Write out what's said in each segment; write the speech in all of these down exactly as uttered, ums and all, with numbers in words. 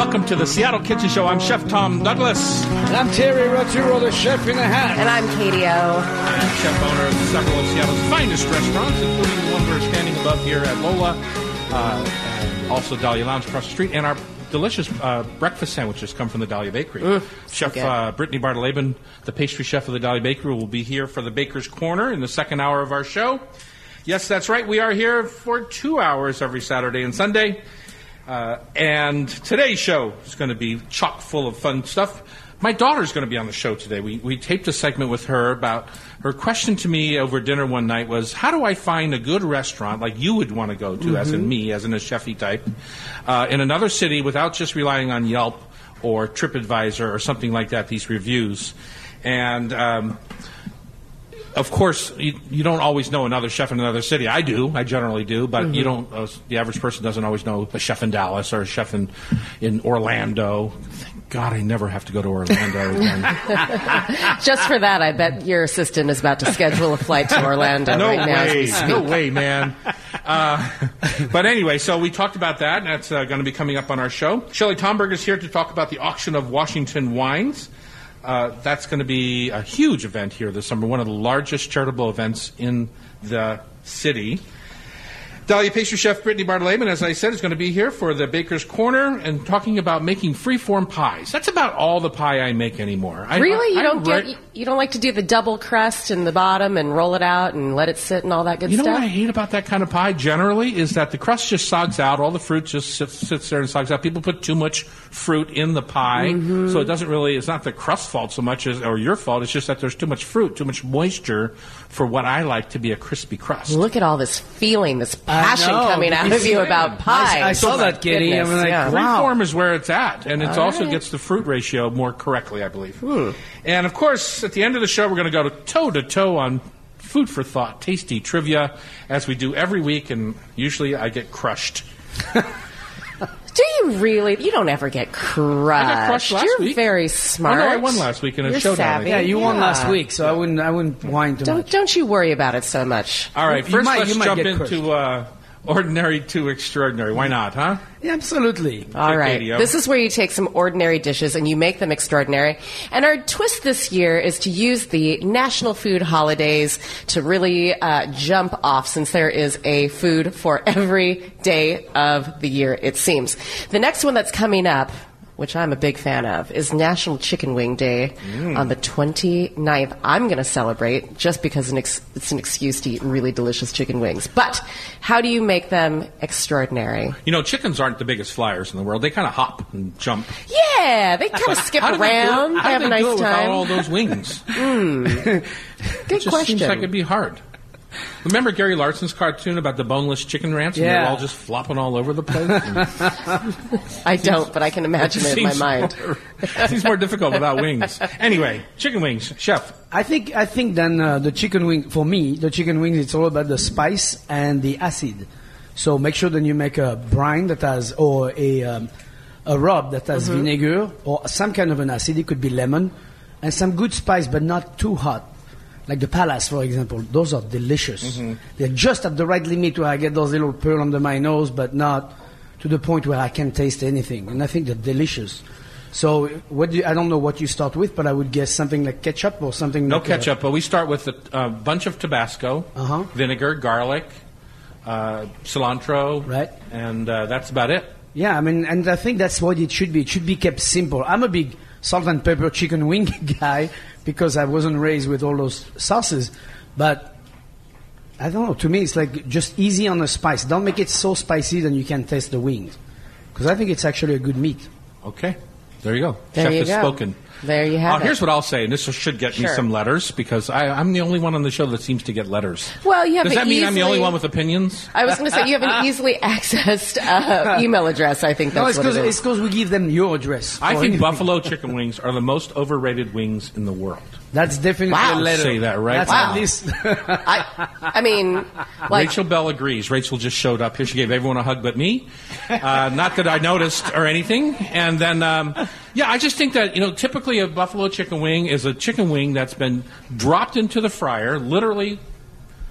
welcome to the Seattle Kitchen Show. I'm Chef Tom Douglas. And I'm Terry Roturo, the chef in the hat. And I'm Katie O. I'm chef owner of several of Seattle's finest restaurants, including the one we're standing above here at Lola, uh, and also Dahlia Lounge across the street, and our delicious uh, breakfast sandwiches come from the Dahlia Bakery. Mm, chef so uh, Brittany Bartoleben, the pastry chef of the Dahlia Bakery, will be here for the Baker's Corner in the second hour of our show. Yes, that's right. We are here for two hours every Saturday and Sunday. Uh, and today's show is going to be chock full of fun stuff. My daughter's going to be on the show today. We we taped a segment with her about her question to me over dinner one night was, how do I find a good restaurant like you would want to go to, mm-hmm. as in me, as in a chefy type, uh, in another city without just relying on Yelp or TripAdvisor or something like that, these reviews. And... Um, Of course, you, you don't always know another chef in another city. I do. I generally do. But mm-hmm. you don't. Uh, the average person doesn't always know a chef in Dallas or a chef in, in Orlando. Thank God I never have to go to Orlando again. Just for that, I bet your assistant is about to schedule a flight to Orlando no right now as we way. speak. No way, man. Uh, but anyway, so we talked about that. And that's uh, going to be coming up on our show. Shelley Tomberg is here to talk about the auction of Washington wines. Uh, that's going to be a huge event here this summer, one of the largest charitable events in the city. Dahlia pastry chef Brittany Bartoleben, as I said, is going to be here for the Baker's Corner and talking about making free-form pies. That's about all the pie I make anymore. I, really? I, you don't I, get you, you don't like to do the double crust in the bottom and roll it out and let it sit and all that good you stuff? You know what I hate about that kind of pie generally is that the crust just sogs out. All the fruit just sits, sits there and sogs out. People put too much fruit in the pie, mm-hmm. so it doesn't really, it's not the crust fault so much as, or your fault, it's just that there's too much fruit, too much moisture for what I like to be a crispy crust. Look at all this feeling, this passion coming out of you about pie. I, I saw oh that, Kitty. I was like, yeah. wow. Freeform is where it's at, and it All also right. gets the fruit ratio more correctly, I believe. Hmm. And, of course, at the end of the show, we're going to go to toe-to-toe on food for thought, tasty trivia, as we do every week, and usually I get crushed. Do you really? You don't ever get crushed. I got crushed last You're week. very smart. Oh, no, I won last week in a You're showdown. savvy. Yeah, you won Yeah. last week, so I wouldn't I wouldn't whine too Don't much. don't you worry about it so much. All right, You first might- let's you might jump get into uh, ordinary to extraordinary. Why not, huh? Yeah, absolutely. All right. Radio. This is where you take some ordinary dishes and you make them extraordinary. And our twist this year is to use the national food holidays to really uh, jump off, since there is a food for every day of the year, it seems. The next one that's coming up, which I'm a big fan of, is National Chicken Wing Day mm. on the twenty-ninth. I'm going to celebrate just because an ex- it's an excuse to eat really delicious chicken wings. But how do you make them extraordinary? You know, chickens aren't the biggest flyers in the world. They kind of hop and jump. Yeah, they kind of skip How do they do it- around. They how have do a they nice do it without time. all those wings? Mm. Good It just question. seems like it'd be hard. Remember Gary Larson's cartoon about the boneless chicken ranch? And Yeah. they're all just flopping all over the place? I don't, but I can imagine it in my Seems mind. more- seems more difficult without wings. Anyway, chicken wings. Chef. I think I think then uh, the chicken wing, for me, the chicken wings, it's all about the spice and the acid. So make sure that you make a brine that has, or a um, a rub that has Mm-hmm. vinegar or some kind of an acid. It could be lemon, and some good spice, but not too hot. Like the Palace, for example, those are delicious. Mm-hmm. They're just at the right limit where I get those little pearl under my nose, but not to the point where I can't taste anything. And I think they're delicious. So what do you, I don't know what you start with, but I would guess something like ketchup or something. No like ketchup, but we start with a uh, bunch of Tabasco, Uh-huh. vinegar, garlic, uh, cilantro, Right. and uh, that's about it. Yeah, I mean, and I think that's what it should be. It should be kept simple. I'm a big salt and pepper chicken wing guy because I wasn't raised with all those sauces. But I don't know. To me, it's like just easy on the spice. Don't make it so spicy that you can't taste the wings. Because I think it's actually a good meat. Okay. There you go. There Chef you has go. spoken. There you have Uh, it. here's what I'll say, and this should get me Sure. some letters, because I, I'm the only one on the show that seems to get letters. Well, you have Does an that mean I'm the only easily- one with opinions? I was going to say, you have an easily accessed uh, email address. I think No, that's it's what because it it's is. because we give them your address. I for think anything. buffalo chicken wings are the most overrated wings in the world. That's definitely Wow. a letter. Say that right That's now. at least. I, I mean, like, Rachel Bell agrees. Rachel just showed up here. She gave everyone a hug but me. Uh, not that I noticed or anything. And then, um, yeah, I just think that, you know, typically a buffalo chicken wing is a chicken wing that's been dropped into the fryer, literally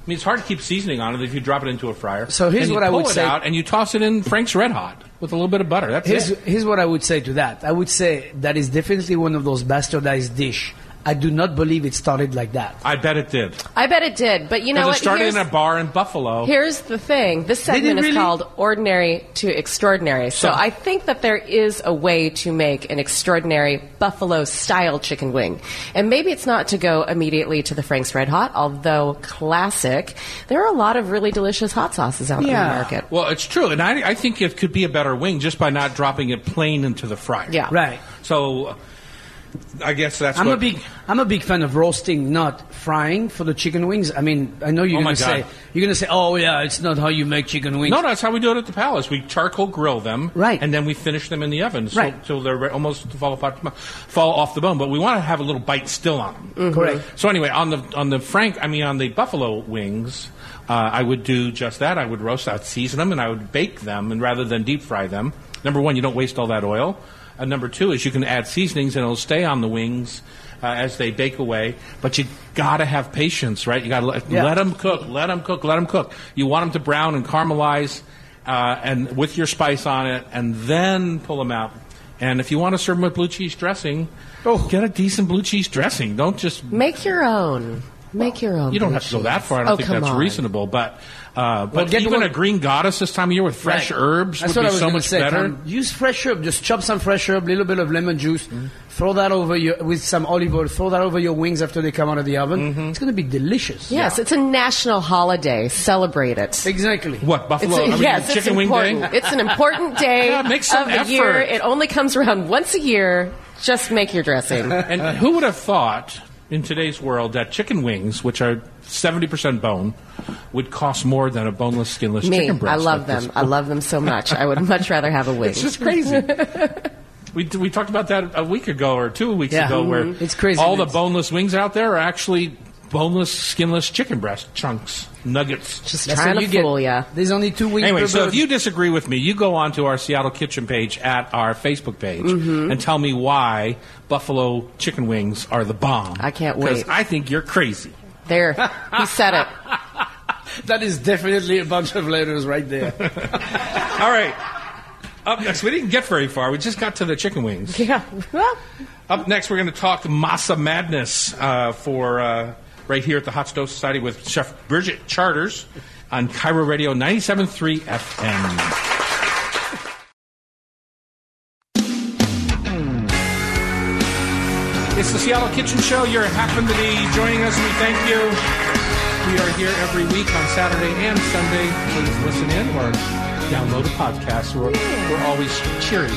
I mean, it's hard to keep seasoning on it if you drop it into a fryer. So here's and you what I pull would it say- out and you toss it in Frank's Red Hot with a little bit of butter. That's Here's, it. here's what I would say to that. I would say that is definitely one of those bastardized dish. I do not believe it started like that. I bet it did. I bet it did, but you know Because what? it started Here's- in a bar in Buffalo. Here's the thing. This Did it segment is really? called Ordinary to Extraordinary. So, So- I think that there is a way to make an extraordinary Buffalo-style chicken wing. And maybe it's not to go immediately to the Frank's Red Hot, although classic. There are a lot of really delicious hot sauces out there in Yeah. the market. Well, it's true, and I, I think it could be a better wing just by not dropping it plain into the fryer. Yeah. Right. So, uh, I guess that's I'm what... a big I'm a big fan of roasting, not frying for the chicken wings. I mean, I know you're Oh my going to say God. you're going to say, "Oh yeah, it's not how you make chicken wings." No, no, that's how we do it at the Palace. We charcoal grill them, Right. and then we finish them in the oven, so, Right. so they're re- almost fall apart, fall off the bone. But we want to have a little bite still on them. Correct. So anyway, on the on the Frank, I mean on the buffalo wings, uh, I would do just that. I would roast, I'd season them, and I would bake them, and rather than deep fry them. Number one, you don't waste all that oil. Uh, number two is you can add seasonings, and it'll stay on the wings uh, as they bake away. But you got to have patience, right? You got to let, Yeah. let them cook, let them cook, let them cook. You want them to brown and caramelize, uh, and with your spice on it, and then pull them out. And if you want to serve them with blue cheese dressing, Oh. get a decent blue cheese dressing. Don't just Make your own. Make your own. you don't blue have to go cheese. that far. I don't Oh, think come that's on. reasonable. But uh, but get even one- a green goddess this time of year with fresh Right. herbs That's would what be I was so gonna much say, better. Tom. Use fresh herb. Just chop some fresh herb, a little bit of lemon juice, throw that over your with some olive oil. Throw that over your wings after they come out of the oven. Mm-hmm. It's going to be delicious. Yes, it's a national holiday. Celebrate it. Exactly. What It's buffalo? a- I mean, yes, it's chicken wing important. day. It's an important day Yeah, make some of the effort. year. It only comes around once a year. Just make your dressing. And who would have thought in today's world that chicken wings, which are seventy percent bone, would cost more than a boneless, skinless Me, chicken breast? I love at them. this I love them so much. I would much rather have a wing. It's just crazy. we we talked about that a week ago or two weeks Yeah. ago, where Mhm. It's crazy. all the It's- boneless wings out there are actually boneless, skinless chicken breast chunks, nuggets. Just That's trying what to you get. fool ya. There's only two wings Anyway, per so bird. if you disagree with me, you go on to our Seattle Kitchen page at our Facebook page Mm-hmm. and tell me why buffalo chicken wings are the bomb. I can't Because wait. I think you're crazy. There, he said it. That is definitely a bunch of letters right there. All right. Up next, we didn't get very far. We just got to the chicken wings. Yeah. Well, Up next, we're going to talk Masa Madness uh, for uh, right here at the Hot Stove Society with Chef Bridget Charters on Cairo Radio ninety-seven point three F M. It's the Seattle Kitchen Show. You happen to be joining us. We thank you. We are here every week on Saturday and Sunday. Please listen in or download a podcast. We're, we're always cheery.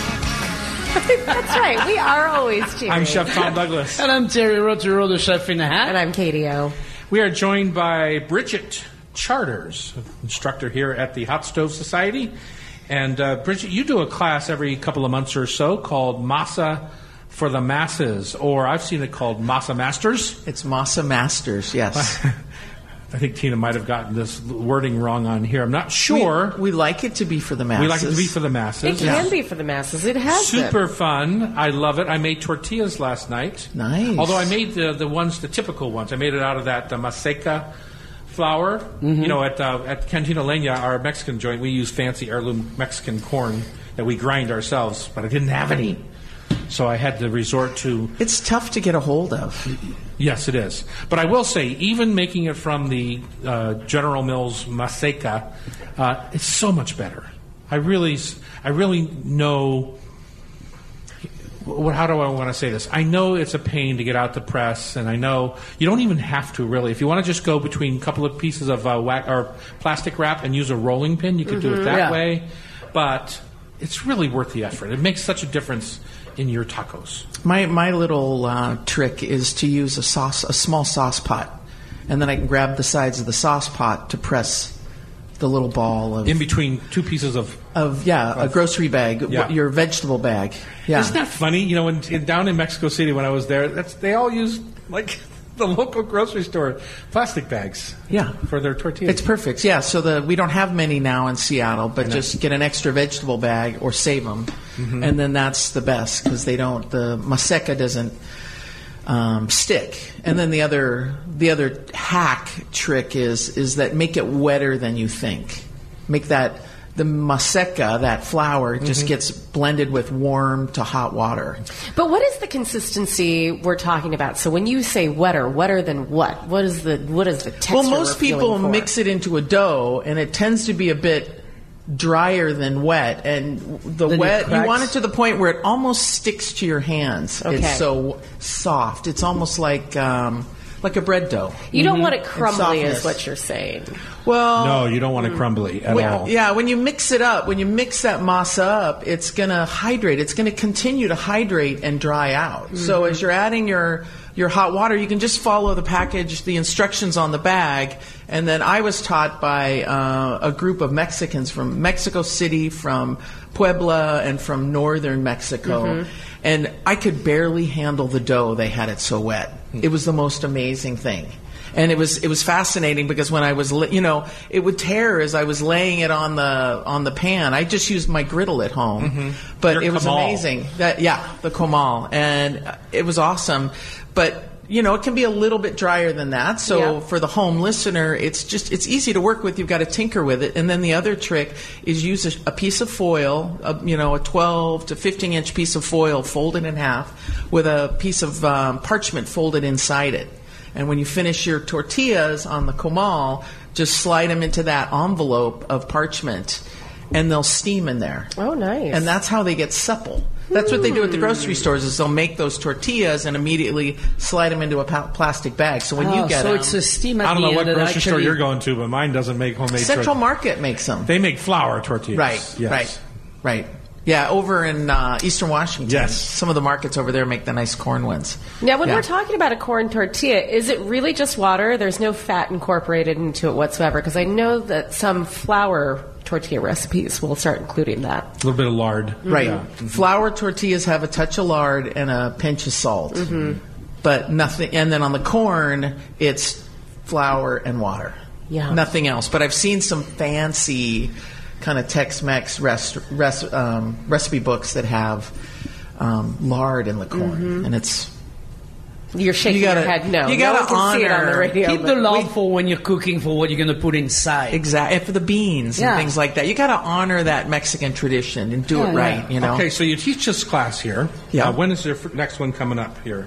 that's right. We are always cheering. I'm Chef Tom Douglas. And I'm Terry Rotero, the chef in a hat. And I'm Katie O. We are joined by Bridget Charters, instructor here at the Hot Stove Society. And uh, Bridget, you do a class every couple of months or so called Masa for the Masses, or I've seen it called Masa Masters. It's Masa Masters, yes. I think Tina might have gotten this wording wrong on here. I'm not sure. We, we like it to be for the masses. We like it to be for the It masses. can be for the masses. It has Super been. fun. I love it. I made tortillas last night. Nice. Although I made the the ones, the typical ones. I made it out of that uh, maseca flour. You know, at uh, at Cantina Leña, our Mexican joint, we use fancy heirloom Mexican corn that we grind ourselves, but I didn't have any. So I had to resort to, It's tough to get a hold of. yes, it is. But I will say, even making it from the uh, General Mills maseca, uh, it's so much better. I really, s- I really know. What, how do I want to say this? I know it's a pain to get out the press, and I know you don't even have to really. If you want to just go between a couple of pieces of uh, wax, or plastic wrap and use a rolling pin, you could do it that Yeah. way. But it's really worth the effort. It makes such a difference in your tacos. My my little uh, trick is to use a sauce, a small sauce pot, and then I can grab the sides of the sauce pot to press the little ball of In between two pieces of. of yeah a grocery bag, Yeah. your vegetable bag. Yeah, Isn't that funny? You know, in, in, down in Mexico City when I was there, that's, they all use like the local grocery store plastic bags. Yeah. For their tortillas. It's perfect. Yeah, so the we don't have many now in Seattle, but just get an extra vegetable bag or save them, Mm-hmm. and then that's the best because they don't. The maseca doesn't um, stick, and then the other the other hack trick is is that make it wetter than you think. Make that the maseca, that flour, just mm-hmm. gets blended with warm to hot water. But what is the consistency we're talking about? So when you say wetter, wetter than what? What is the what is the texture? Well, most we're people feeling for? mix it into a dough, and it tends to be a bit drier than wet. And the Then wet, it you want it cracks. to the point where it almost sticks to your hands. Okay. It's so soft. It's almost like um, like a bread dough. You don't want it And crumbly, is softness. what you're saying. Well, No, you don't want it crumbly at When- all. Yeah, when you mix it up, when you mix that masa up, it's going to hydrate. It's going to continue to hydrate and dry out. Mm-hmm. So as you're adding your your hot water, you can just follow the package, the instructions on the bag. And then I was taught by uh, a group of Mexicans from Mexico City, from Puebla, and from northern Mexico. Mm-hmm. And I could barely handle the dough. They had it so wet. It was the most amazing thing. And it was it was fascinating because when I was li- you know it would tear as I was laying it on the on the pan. I just used my griddle at home, Mm-hmm. but Your it was comal. amazing. That yeah, the comal, and uh, it was awesome. But you know it can be a little bit drier than that. So Yeah. for the home listener, it's just it's easy to work with. You've got to tinker with it. And then the other trick is use a, a piece of foil, a, you know, a twelve to fifteen inch piece of foil, folded in half, with a piece of um, parchment folded inside it. And when you finish your tortillas on the comal, just slide them into that envelope of parchment, and they'll steam in there. Oh, nice. And that's how they get supple. That's what they do at the grocery stores. Is they'll make those tortillas and immediately slide them into a pa- plastic bag. So when Oh, you get so them, it's a steam at I don't the know what end that grocery store actually- you're going to, but mine doesn't make homemade Central tortillas. Market makes them. They make flour tortillas. Right, Yes. right, right. Yeah, over in uh, Eastern Washington. Yes. Some of the markets over there make the nice corn ones. Now, when Yeah. we're talking about a corn tortilla, is it really just water? There's no fat incorporated into it whatsoever? Because I know that some flour tortilla recipes will start including that. A little bit of lard. Right. Yeah. Flour tortillas have a touch of lard and a pinch of salt. But nothing. And then on the corn, it's flour and water. Yeah. Nothing else. But I've seen some fancy kind of Tex-Mex rest, rest, um, recipe books that have um, lard in the corn. And it's. You're shaking You gotta- your head no. you no gotta one can see it on the honor- radio. Keep the but- lard for when you're cooking for what you're going to put inside. Exactly. And for the beans Yeah. and things like that. You got to honor that Mexican tradition and do Yeah, it right, yeah. you know? Okay, so you teach this class here. Yeah. Uh, when is your f- next one coming up here?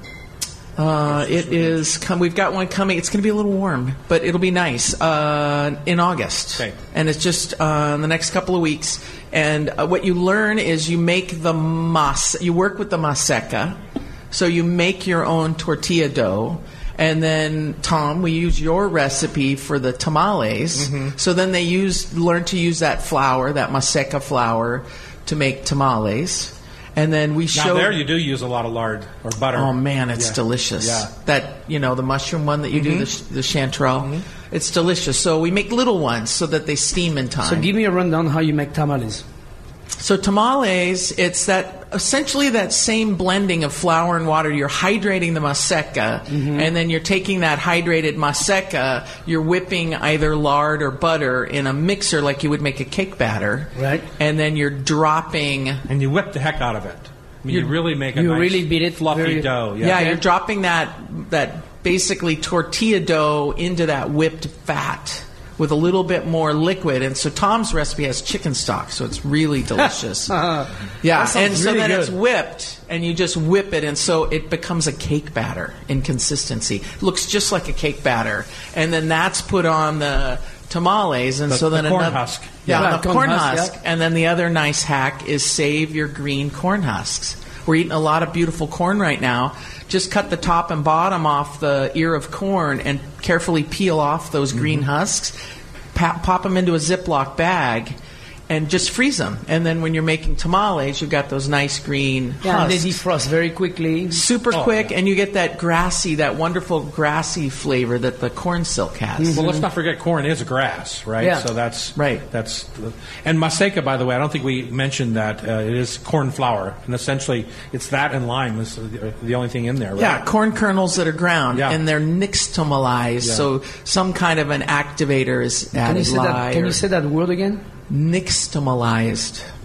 Uh, it is. Com- we've got one coming. It's going to be a little warm, but it'll be nice uh, in August. Okay. And it's just uh, in the next couple of weeks. And uh, what you learn is you make the mas. You work with the maseca, so you make your own tortilla dough. And then, Tom, we use your recipe for the tamales. So then they use learn to use that flour, that maseca flour, to make tamales. And then we Now show there you do use a lot of lard or butter. Oh man, it's Yeah. delicious. Yeah. That you know the mushroom one that you do the, sh- the chanterelle, it's delicious. So we make little ones so that they steam in time. So give me a rundown how you make tamales. So tamales, it's that essentially that same blending of flour and water. You're hydrating the maseca, and then you're taking that hydrated maseca, you're whipping either lard or butter in a mixer like you would make a cake batter, Right. And then you're dropping. And you whip the heck out of it. I mean, you, You- really make a you nice really beat it fluffy very- dough. Yeah, Yeah. you're dropping that that basically tortilla dough into that whipped fat with a little bit more liquid. And so Tom's recipe has chicken stock, so it's really delicious. yeah, That and sounds so really then good. it's whipped, and you just whip it, and so it becomes a cake batter in consistency. Looks just like a cake batter, and then that's put on the tamales, and The- so then the corn another, husk. Yeah, Yeah, the corn corn husk, husk, yeah. and then the other nice hack is save your green corn husks. We're eating a lot of beautiful corn right now. Just cut the top and bottom off the ear of corn and carefully peel off those green husks. Pa- pop them into a Ziploc bag and just freeze them. And then when you're making tamales, you've got those nice green Yeah, and they husks. defrost very quickly. Super Oh, quick, yeah. and you get that grassy, that wonderful grassy flavor that the corn silk has. Well, let's not forget corn is grass, right? Yeah. So that's Right. That's and maseca, by the way. I don't think we mentioned that uh, it is corn flour, and essentially it's that and lime is the, the only thing in there. Right? Yeah, corn kernels that are ground, Yeah. and they're nixtamalized, Yeah. so some kind of an activator is Can you added. say that? lye Can or you say that word again? nixtamalized? Yeah.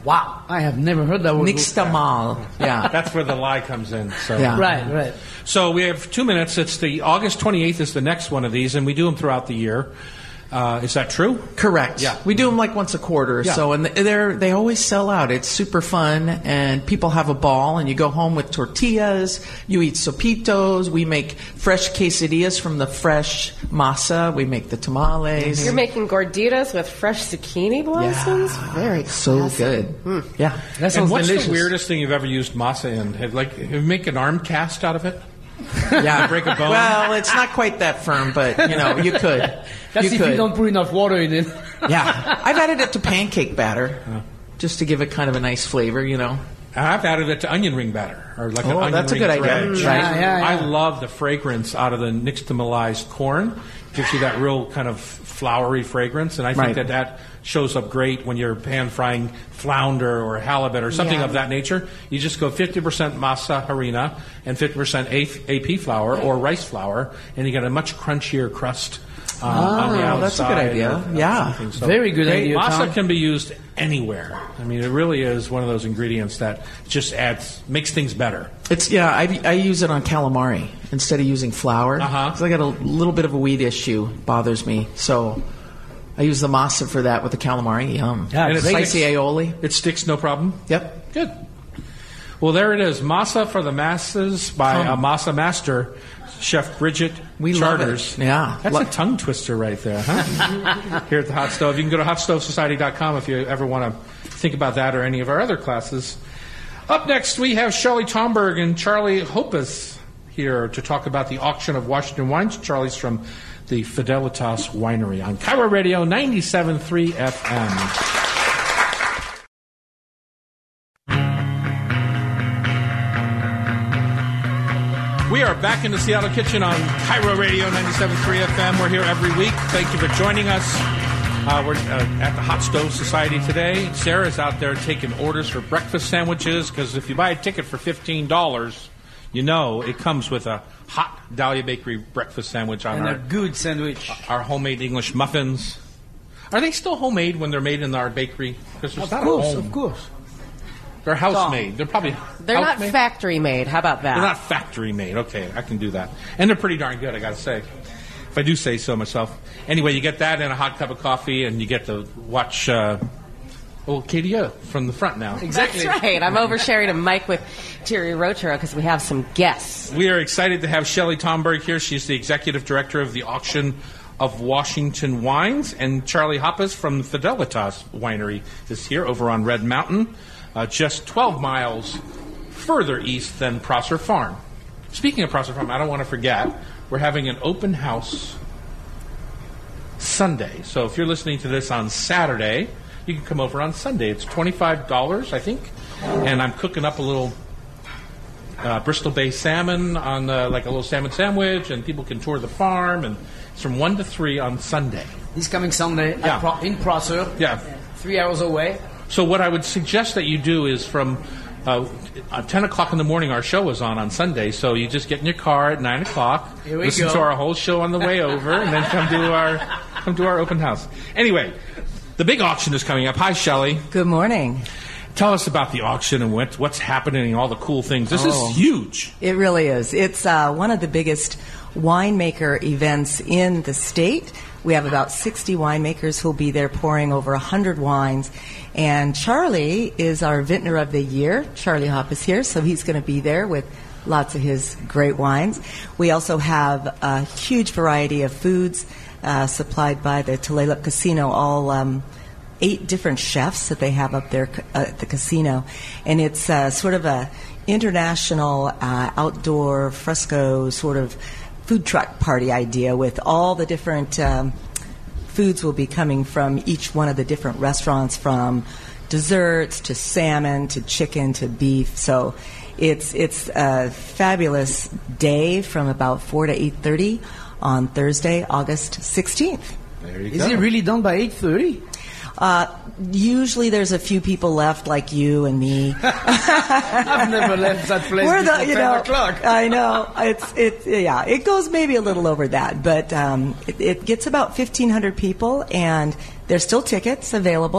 Wow, I have never heard that word. Nixtamal. Yeah. That's where the lie comes in. So. Yeah. Right, right. So we have two minutes. It's the August twenty-eighth is the next one of these, and we do them throughout the year. Uh, is that true? Correct. Yeah. We do them like once a quarter or Yeah. so, and they're they always sell out. It's super fun, and people have a ball. And you go home with tortillas. You eat sopitos. We make fresh quesadillas from the fresh masa. We make the tamales. You're making gorditas with fresh zucchini blossoms? Very so classy. good. Yeah. That And sounds what's delicious. the weirdest thing you've ever used masa in? Have, like, have you make an arm cast out of it? Yeah. Break a bone? Well, it's not quite that firm, but you know, you could. That's you if could. you don't put enough water in it. Yeah. I've added it to pancake batter just to give it kind of a nice flavor, you know. I've added it to onion ring batter, or like an Oh, onion that's a ring good idea. dredge. Right. Yeah, yeah, yeah. I love the fragrance out of the nixtamalized corn. Gives you that real kind of flowery fragrance, and I think Right. that that shows up great when you're pan frying flounder or halibut or something Yeah. of that nature. You just go fifty percent masa harina and fifty percent A P flour or rice flour, and you get a much crunchier crust uh, on the outside. that's a good idea. of- of Yeah. something. So Very good great. idea, Masa Tom. can be used anywhere. I mean, it really is one of those ingredients that just adds, makes things better. It's yeah. I, I use it on calamari instead of using flour. Uh-huh. 'Cause I got a little bit of a weed issue, bothers me. So I use the masa for that with the calamari. Yum. Yeah, and it's it's great. spicy aioli. It sticks, no problem. Yep. Good. Well, there it is. Masa for the Masses by a Masa Master, Chef Bridget We love Charters. it. Yeah. That's Lo- a tongue twister right there, huh? Here at the Hot Stove. You can go to hot stove society dot com if you ever want to think about that or any of our other classes. Up next, we have Shelley Tomberg and Charlie Hoppes here to talk about the auction of Washington wines. Charlie's from the Fidelitas Winery on Cairo Radio ninety-seven point three F M. We are back in the Seattle kitchen on Cairo Radio ninety-seven point three F M. We're here every week. Thank you for joining us. Uh, we're uh, at the Hot Stove Society today. Sarah's out there taking orders for breakfast sandwiches because if you buy a ticket for fifteen dollars, you know it comes with a hot Dahlia Bakery breakfast sandwich on And our, a good sandwich. our homemade English muffins. Are they still homemade when they're made in our bakery? Because Of it's not course, a home. of course. They're house made. They're probably They're not house-made? factory made. How about that? They're not factory made. Okay, I can do that. And they're pretty darn good, I got to say. If I do say so myself. Anyway, you get that and a hot cup of coffee, and you get to watch, uh, well, Katie O from the front now. Exactly. That's right. I'm oversharing a mic with Thierry Rochero because we have some guests. We are excited to have Shelley Tomberg here. She's the executive director of the Auction of Washington Wines. And Charlie Hoppes from Fidelitas Winery is here over on Red Mountain, uh, just twelve miles further east than Prosser Farm. Speaking of Prosser Farm, I don't want to forget, we're having an open house Sunday. So if you're listening to this on Saturday, you can come over on Sunday. It's twenty-five dollars, I think. And I'm cooking up a little uh, Bristol Bay salmon on uh, like a little salmon sandwich, and people can tour the farm. And it's from one to three on Sunday. This coming Sunday at Yeah. Pro- in Prosser. Yeah. Three hours away. So what I would suggest that you do is from uh, uh, ten o'clock in the morning, our show is on on Sunday. So you just get in your car at nine o'clock, Here we listen go. to our whole show on the way over, and then come to our come to our open house. Anyway, the big auction is coming up. Hi, Shelley. Good morning. Tell us about the auction and what, what's happening and all the cool things. This Oh. is huge. It really is. It's uh, one of the biggest winemaker events in the state. We have about sixty winemakers who'll be there pouring over one hundred wines. And Charlie is our vintner of the year. Charlie Hopp is here, so he's going to be there with lots of his great wines. We also have a huge variety of foods uh, supplied by the Tulalip Casino, all um, eight different chefs that they have up there uh, at the casino. And it's uh, sort of a international uh, outdoor fresco sort of food truck party idea with all the different um, foods will be coming from each one of the different restaurants, from desserts to salmon to chicken to beef. So it's it's a fabulous day from about four to eight thirty on Thursday, August sixteenth. There you Is go. it really done by eight thirty? Uh, usually there's a few people left, like you and me. I've never left that place We're before the, you ten know, o'clock. I know it's it's yeah, it goes maybe a little over that, but um, it, it gets about fifteen hundred people, and there's still tickets available,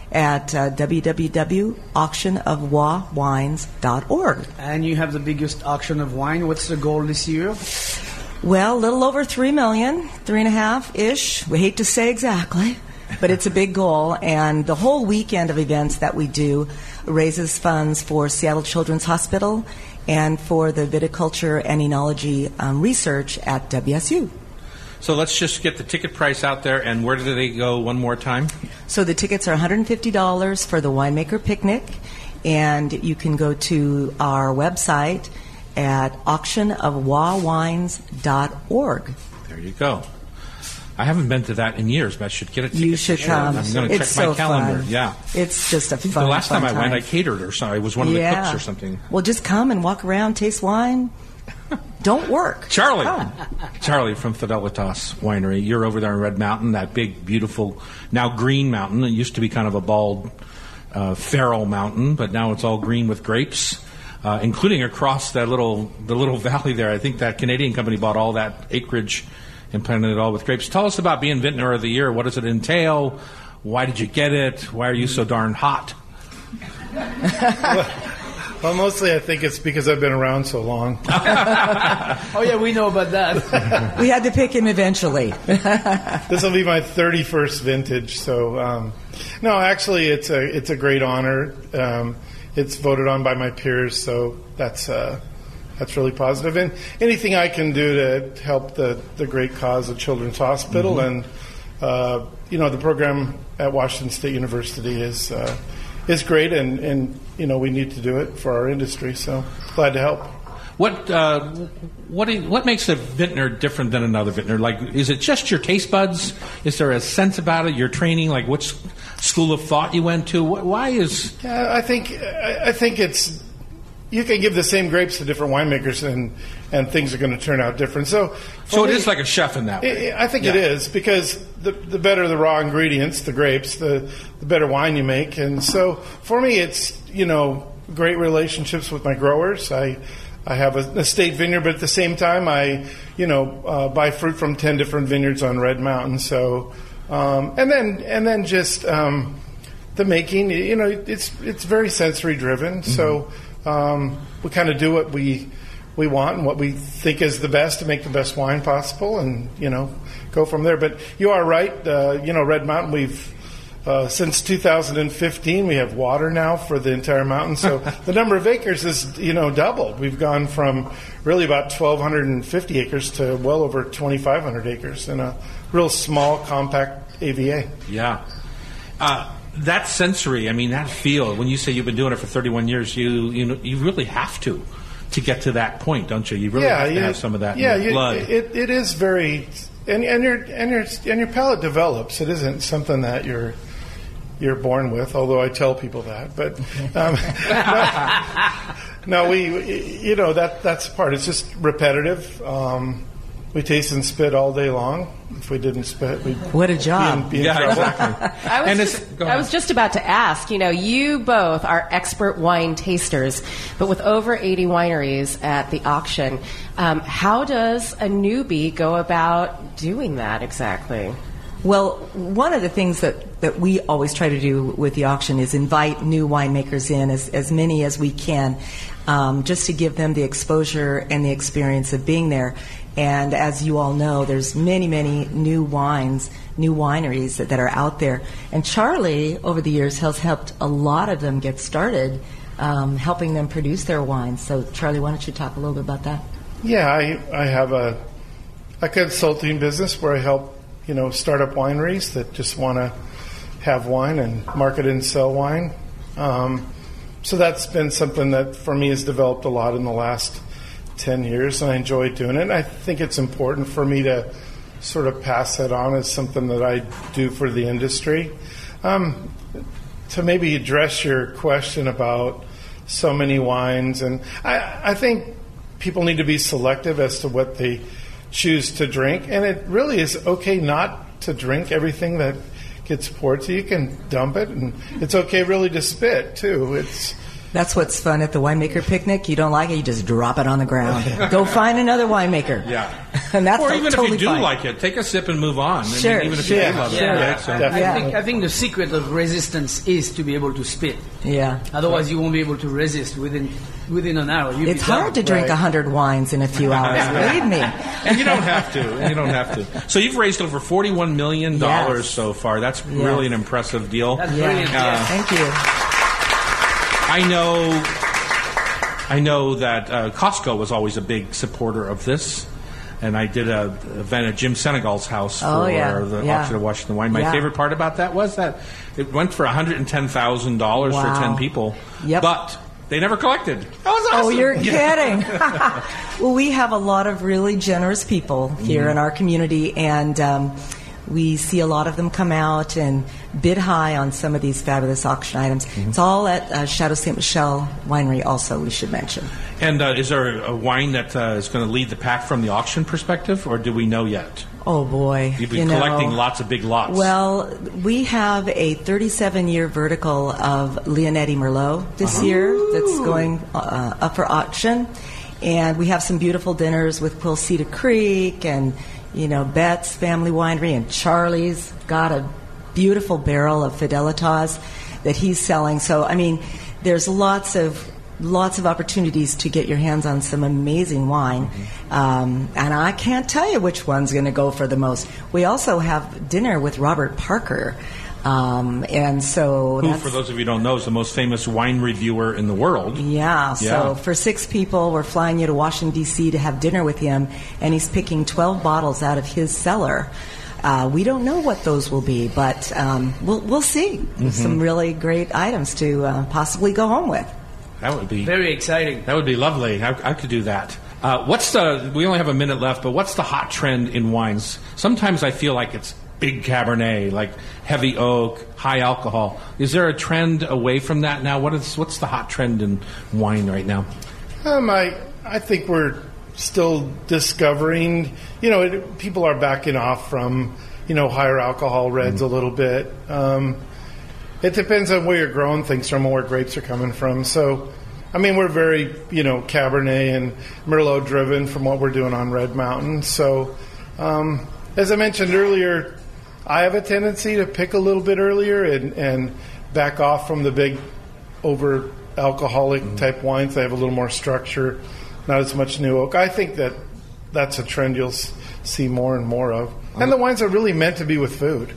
at uh, w w w dot auction of wa wines dot org. And you have the biggest auction of wine. What's the goal this year? Well, a little over three million, three and a half ish. We hate to say exactly, but it's a big goal. And the whole weekend of events that we do raises funds for Seattle Children's Hospital and for the viticulture and enology um, research at W S U. So let's just get the ticket price out there, and where do they go one more time? So the tickets are one hundred fifty dollars for the winemaker picnic, and you can go to our website at auction of wa wines dot org. There you go. I haven't been to that in years, but I should get a ticket. You should come. I'm going to check It's my so calendar. fun. Yeah. It's just a I think fun the last fun time I went, time. I catered or something. I was one of the Yeah. cooks or something. Well, just come and walk around, taste wine. Don't work. Charlie. Come. Charlie from Fidelitas Winery. You're over there in Red Mountain, that big, beautiful, now green mountain. It used to be kind of a bald, uh, feral mountain, but now it's all green with grapes, uh, including across that little, the little valley there. I think that Canadian company bought all that acreage and planted it all with grapes. Tell us about being Vintner of the Year. What does it entail? Why did you get it? Why are you so darn hot? Well, mostly I think it's because I've been around so long. Oh, yeah, we know about that. We had to pick him eventually. This will be my thirty-first vintage. So, um, no, actually, it's a it's a great honor. Um, it's voted on by my peers, so that's uh, that's really positive. And anything I can do to help the, the great cause of Children's Hospital, mm-hmm. and uh, you know, the program at Washington State University is uh, is great, and, and you know, we need to do it for our industry. So glad to help. What uh, what do you- what makes a vintner different than another vintner? Like, is it just your taste buds? Is there a sense about it? Your training, like which school of thought you went to? Wh- Why is Yeah, I think I I think it's you can give the same grapes to different winemakers, and and things are going to turn out different. So so? It me, is like a chef in that way. I I think it Yeah. is, because the the better the raw ingredients, the grapes, the the better wine you make. And so for me, it's, you know, great relationships with my growers. I I have a estate vineyard, but at the same time, I you know uh, buy fruit from ten different vineyards on Red Mountain. So um, and then and then just um, the making. You know, it's it's very sensory driven. Mm-hmm. So um, we kind of do what we we want and what we think is the best to make the best wine possible, and you know, go from there. But you are right. Uh, you know, Red Mountain, we've uh, since two thousand fifteen, we have water now for the entire mountain. So the number of acres is, you know, doubled. We've gone from really about twelve fifty acres to well over twenty-five hundred acres in a real small, compact A V A. Yeah. Uh, that sensory, I mean, that feel, when you say you've been doing it for thirty-one years, you you know, you really have to to get to that point, don't you? You really have to you- have some of that yeah, in your you- blood. It, it is very, and, and your and your and your palate develops. It isn't something that you're you're born with. Although I tell people that, but um, no, no, we, we you know that that's part. It's just repetitive. Um, we taste and spit all day long. If we didn't spit, we'd What a be in, job. be in yeah, trouble. exactly. I was, And just, it's- go I ahead. was just about to ask, you know, you both are expert wine tasters, but with over eighty wineries at the auction, um, how does a newbie go about doing that exactly? Well, one of the things that, that we always try to do with the auction is invite new winemakers in, as, as many as we can, um, just to give them the exposure and the experience of being there. And as you all know, there's many, many new wines, new wineries that, that are out there. And Charlie, over the years, has helped a lot of them get started, um, helping them produce their wines. So, Charlie, why don't you talk a little bit about that? Yeah, I I have a a consulting business where I help, you know, startup wineries that just want to have wine and market and sell wine. Um, so that's been something that for me has developed a lot in the last ten years, and I enjoy doing it. And I think it's important for me to sort of pass that on as something that I do for the industry. Um, to maybe address your question about so many wines, and I, I think people need to be selective as to what they choose to drink, and it really is okay not to drink everything that gets poured to you. You can dump it, and it's okay really to spit too. It's That's what's fun at the winemaker picnic. You don't like it, you just drop it on the ground. Go find another winemaker. Yeah. And that's or even totally if you do fine. like it, take a sip and move on. I mean, Sure, even if sure. you do love it. Yeah, Right? So- definitely. I think I think the secret of resistance is to be able to spit. Yeah. Otherwise, you won't be able to resist within within an hour. You'll It's be done. hard to drink a Right. hundred wines in a few hours. Believe me. And you don't have to. And you don't have to. So you've raised over forty-one million dollars Yes. so far. That's Yes. really an impressive deal. That's Yeah. brilliant. Uh, yeah. Thank you. I know. I know that uh, Costco was always a big supporter of this, and I did a event at Jim Senegal's house for Oh, yeah. the Yeah. auction of Washington Wine. My Yeah. favorite part about that was that it went for one hundred ten thousand dollars for Wow. ten people, Yep. but they never collected. That was awesome. Oh, you're Yeah. kidding. Well, we have a lot of really generous people here Mm-hmm. in our community, and um, we see a lot of them come out and bid high on some of these fabulous auction items. Mm-hmm. It's all at uh, Chateau Saint Michel Winery also, we should mention. And uh, is there a wine that uh, is going to lead the pack from the auction perspective, or do we know yet? Oh, boy. You've you been know. collecting lots of big lots. Well, we have a thirty-seven year vertical of Leonetti Merlot this year that's going uh, up for auction. And we have some beautiful dinners with Quilceda Creek and, you know, Bet's Family Winery, and Charlie's got a beautiful barrel of Fidelitas that he's selling. So, I mean, there's lots of lots of opportunities to get your hands on some amazing wine. Um, and I can't tell you which one's going to go for the most. We also have dinner with Robert Parker. Um, and so Who, that's, for those of you who don't know, is the most famous wine reviewer in the world. yeah, Yeah. so for six people, we're flying you to Washington, D C to have dinner with him, and he's picking twelve bottles out of his cellar. Uh, we don't know what those will be, but um, we'll, we'll see. Mm-hmm. Some really great items to uh, possibly go home with. That would be Very exciting. that would be lovely. I, I could do that. Uh, what's the? We only have a minute left, but what's the hot trend in wines? Sometimes I feel like it's big Cabernet, like heavy oak, high alcohol. Is there a trend away from that now? What is what's the hot trend in wine right now? Um, I I think we're still discovering. You know, it, people are backing off from you know higher alcohol reds a little bit. Um, it depends on where you're growing things from and where grapes are coming from. So, I mean, we're very you know Cabernet and Merlot driven from what we're doing on Red Mountain. So, um, as I mentioned earlier, I have a tendency to pick a little bit earlier and, and back off from the big over alcoholic Mm-hmm. type wines. They have a little more structure, not as much new oak. I think that that's a trend you'll s- see more and more of. And the wines are really meant to be with food.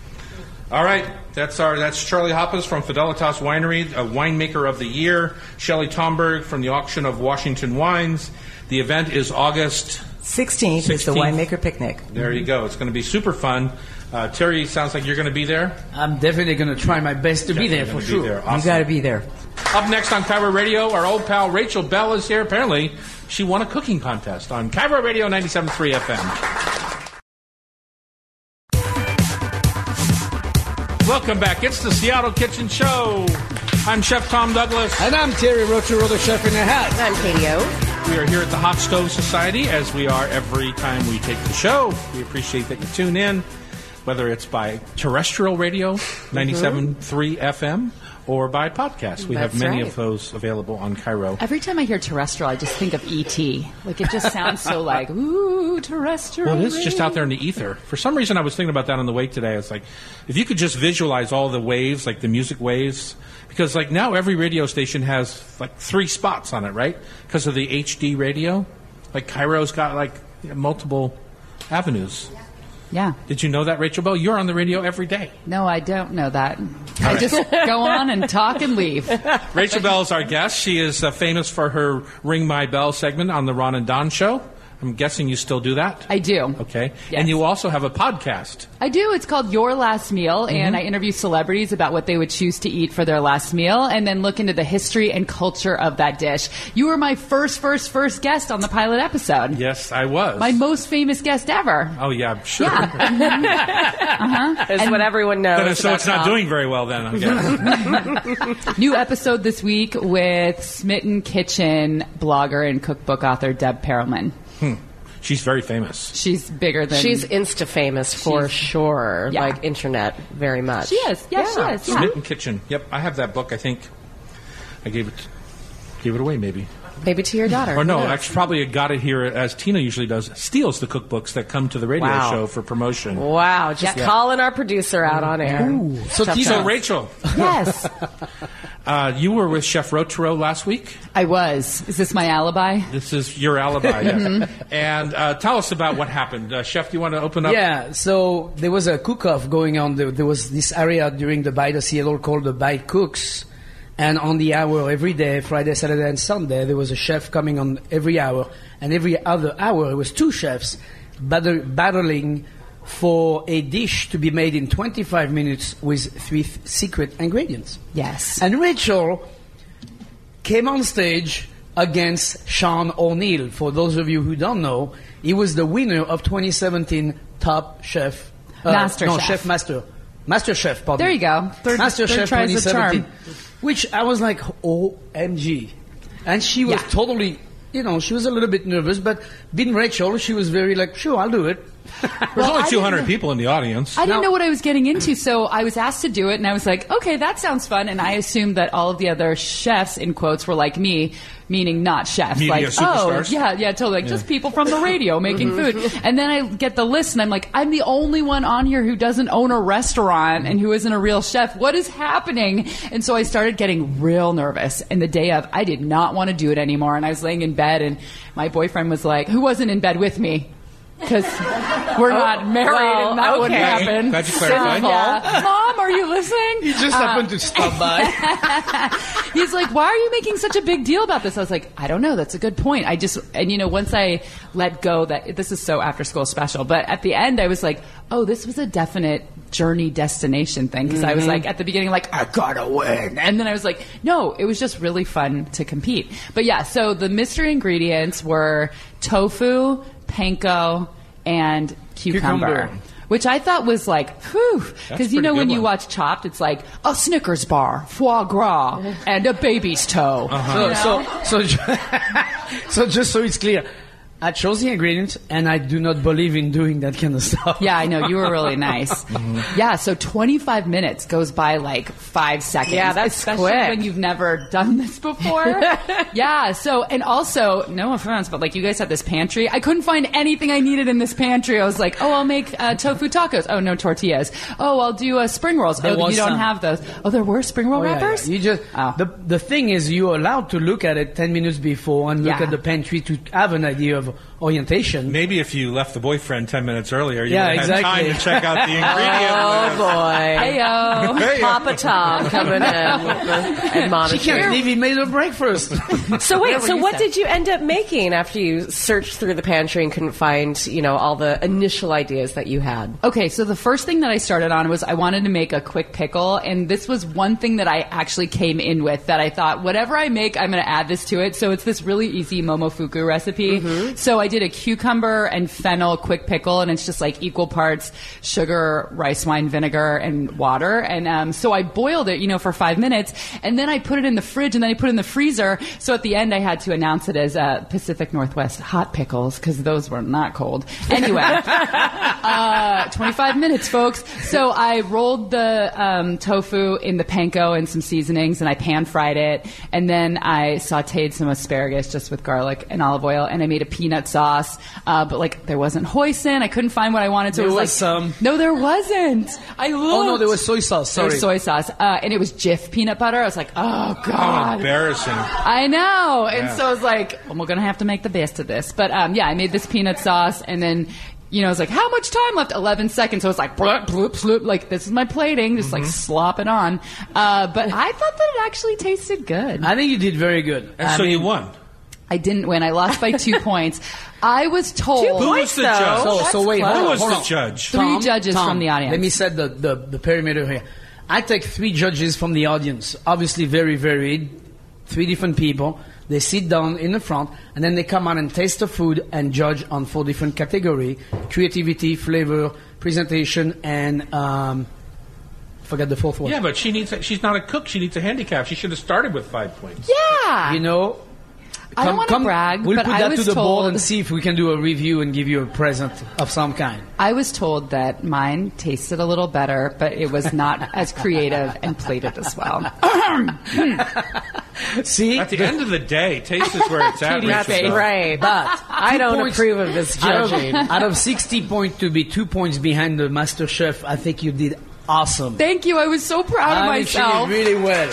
All right, that's our that's Charlie Hoppes from Fidelitas Winery, a winemaker of the year. Shelley Tomberg from the Auction of Washington Wines. The event is August. sixteenth is the sixteenth. winemaker picnic. There you go. It's going to be super fun. Uh, Terry, sounds like you're going to be there. I'm definitely going to try my best to be there Definitely for gonna be sure. there. Awesome. You got to be there. Up next on Cairo Radio, our old pal Rachel Bell is here. Apparently, she won a cooking contest on Cairo Radio ninety-seven point three F M. Welcome back. It's the Seattle Kitchen Show. I'm Chef Tom Douglas. And I'm Terry Rocher, the chef in the hat. I'm Katie O. We are here at the Hot Stove Society, as we are every time we take the show. We appreciate that you tune in, whether it's by terrestrial radio, ninety-seven point three F M, or by podcast. We have That's many right. of those available on Cairo. Every time I hear terrestrial, I just think of E T. Like, it just sounds so like, ooh, terrestrial. Well, it is just radio. out there in the ether. For some reason, I was thinking about that on the way today. It's like, if you could just visualize all the waves, like the music waves, because like now every radio station has like three spots on it, right? Because of the H D radio. Like Cairo's got like multiple avenues. Yeah. Did you know that, Rachel Bell? You're on the radio every day. No, I don't know that. I just go on and talk and leave. Rachel Bell is our guest. She is uh, famous for her Ring My Bell segment on the Ron and Don Show. I'm guessing you still do that? I do. Okay. Yes. And you also have a podcast. I do. It's called Your Last Meal, Mm-hmm. and I interview celebrities about what they would choose to eat for their last meal and then look into the history and culture of that dish. You were my first, first, first guest on the pilot episode. Yes, I was. My most famous guest ever. Oh, yeah, I'm sure. Is what everyone knows. Then, so about it's not Tom. doing very well then, I guess. New episode this week with Smitten Kitchen blogger and cookbook author Deb Perelman. She's very famous. She's bigger than... She's Insta famous for She's- sure. Yeah. Like internet, very much. She is. Yeah, she is. Yeah. Smitten Kitchen. Yep, I have that book, I think. I gave it gave it away, maybe. Maybe to your daughter. Or no, Who knows? actually, probably got it here, as Tina usually does, steals the cookbooks that come to the radio Wow. show for promotion. Wow, just Yeah. calling our producer out on air. So Tough Tina, So, times. Rachel, Yes, uh, you were with Chef Rotaro last week. I was. Is this my alibi? This is your alibi. Yes. And uh, tell us about what happened. Uh, Chef, do you want to open up? Yeah, so there was a cook-off going on. There, there was this area during the Bite of Seattle called the Bite Cooks. And on the hour every day, Friday, Saturday, and Sunday, there was a chef coming on every hour. And every other hour, it was two chefs battle, battling for a dish to be made in twenty-five minutes with three th- secret ingredients. Yes. And Rachel came on stage against Sean O'Neill. For those of you who don't know, he was the winner of twenty seventeen Top Chef. Uh, Master no, Chef. Chef Master. Master Chef, pardon. There you go. Third- Master third Chef tries the twenty seventeen. charm. Which I was like, O M G. And she was Yeah. totally, you know, she was a little bit nervous, but being Rachel, she was very like, sure, I'll do it. There's Well, only I two hundred didn't- people in the audience. I didn't No. know what I was getting into, so I was asked to do it, and I was like, okay, that sounds fun. And I assumed that all of the other chefs, in quotes, were like me, meaning not chefs. Media like, superstars? oh, yeah, yeah, totally. Like, just people from the radio making food. And then I get the list, and I'm like, I'm the only one on here who doesn't own a restaurant and who isn't a real chef. What is happening? And so I started getting real nervous. And the day of, I did not want to do it anymore. And I was laying in bed, and my boyfriend was like, who wasn't in bed with me? Because we're not married, well, and that wouldn't okay. happen. Glad you clarified. Yeah. Mom, are you listening? You just happened to stop by. He's like, why are you making such a big deal about this? I was like, I don't know. That's a good point. I just, and you know, once I let go that this is so after school special, but at the end I was like, oh, this was a definite journey destination thing. Because I was like, at the beginning, like, I gotta win. And then I was like, no, it was just really fun to compete. But yeah, so the mystery ingredients were tofu, panko, and cucumber. Cucumber. Which I thought was like, whew. Because you pretty know good when you one. watch Chopped, it's like a Snickers bar, foie gras, and a baby's toe. Uh-huh. So, so, so, ju- so just so it's clear, I chose the ingredients, and I do not believe in doing that kind of stuff. Yeah, I know. You were really nice. Yeah, so twenty-five minutes goes by like five seconds. Yeah, that's Especially quick. when you've never done this before. Yeah, so, and also, no offense, but like you guys had this pantry. I couldn't find anything I needed in this pantry. I was like, oh, I'll make uh, tofu tacos. Oh, no tortillas. Oh, I'll do uh, spring rolls. There oh, you was don't some. have those. Oh, there were spring roll Oh, yeah, wrappers? yeah. You just Oh. the the thing is, you're allowed to look at it ten minutes before and look Yeah. at the pantry to have an idea of orientation. Maybe if you left the boyfriend ten minutes earlier, you Yeah, would have had exactly. time to check out the ingredient Oh list. boy. Heyo. Hey, Papa Tom coming in and She monitoring. can't believe he made her breakfast. So wait, Whatever so you what said. did you end up making after you searched through the pantry and couldn't find, you know, all the initial ideas that you had? Okay, so the first thing that I started on was I wanted to make a quick pickle, and this was one thing that I actually came in with that I thought, whatever I make, I'm going to add this to it. So it's this really easy momofuku recipe. So I did a cucumber and fennel quick pickle, and it's just like equal parts sugar, rice wine vinegar, and water. And um, so I boiled it, you know, for five minutes, and then I put it in the fridge, and then I put it in the freezer. So at the end, I had to announce it as uh, Pacific Northwest hot pickles because those were not cold. Anyway, uh, twenty-five minutes, folks. So I rolled the um, tofu in the panko and some seasonings, and I pan fried it, and then I sautéed some asparagus just with garlic and olive oil, and I made a peanut sauce. Uh, but like there wasn't hoisin, I couldn't find what I wanted, so There it was, was like some. no, there wasn't. I looked. Oh no, there was soy sauce. There Sorry. was soy sauce, uh, and it was Jif peanut butter. I was like, oh How god. embarrassing. I know. And Yeah. so I was like, well, we're going to have to make the best of this. But um, yeah, I made this peanut sauce, and then, you know, I was like, how much time left? eleven seconds. So I was like, bloop, bloop, bloop, like, this is my plating, just like slop it on. Uh, but I thought that it actually tasted good. I think you did very good. And I so mean, you won. I didn't win. I lost by two points. I was told. Two Who points, was the though. judge? So, so wait, Who hold on, was hold the on. judge? Three judges Tom, from the audience. Let me set the, the, the perimeter here. I take three judges from the audience, obviously very varied, three different people. They sit down in the front, and then they come out and taste the food and judge on four different categories: creativity, flavor, presentation, and um, forgot the fourth one. Yeah, but she needs. A, she's not a cook. She needs a handicap. She should have started with five points. Yeah. You know, I don't wanna brag, We'll but put I that was to the told- board and see if we can do a review and give you a present of some kind. I was told that mine tasted a little better, but it was not as creative and plated as well. See, At the end of the day, taste is where it's at. That's Rachel. right. but I don't points- approve of this out of, judging. out of sixty points to be two points behind the Master Chef, I think you did awesome. Thank you. I was so proud of I think you myself. did really well.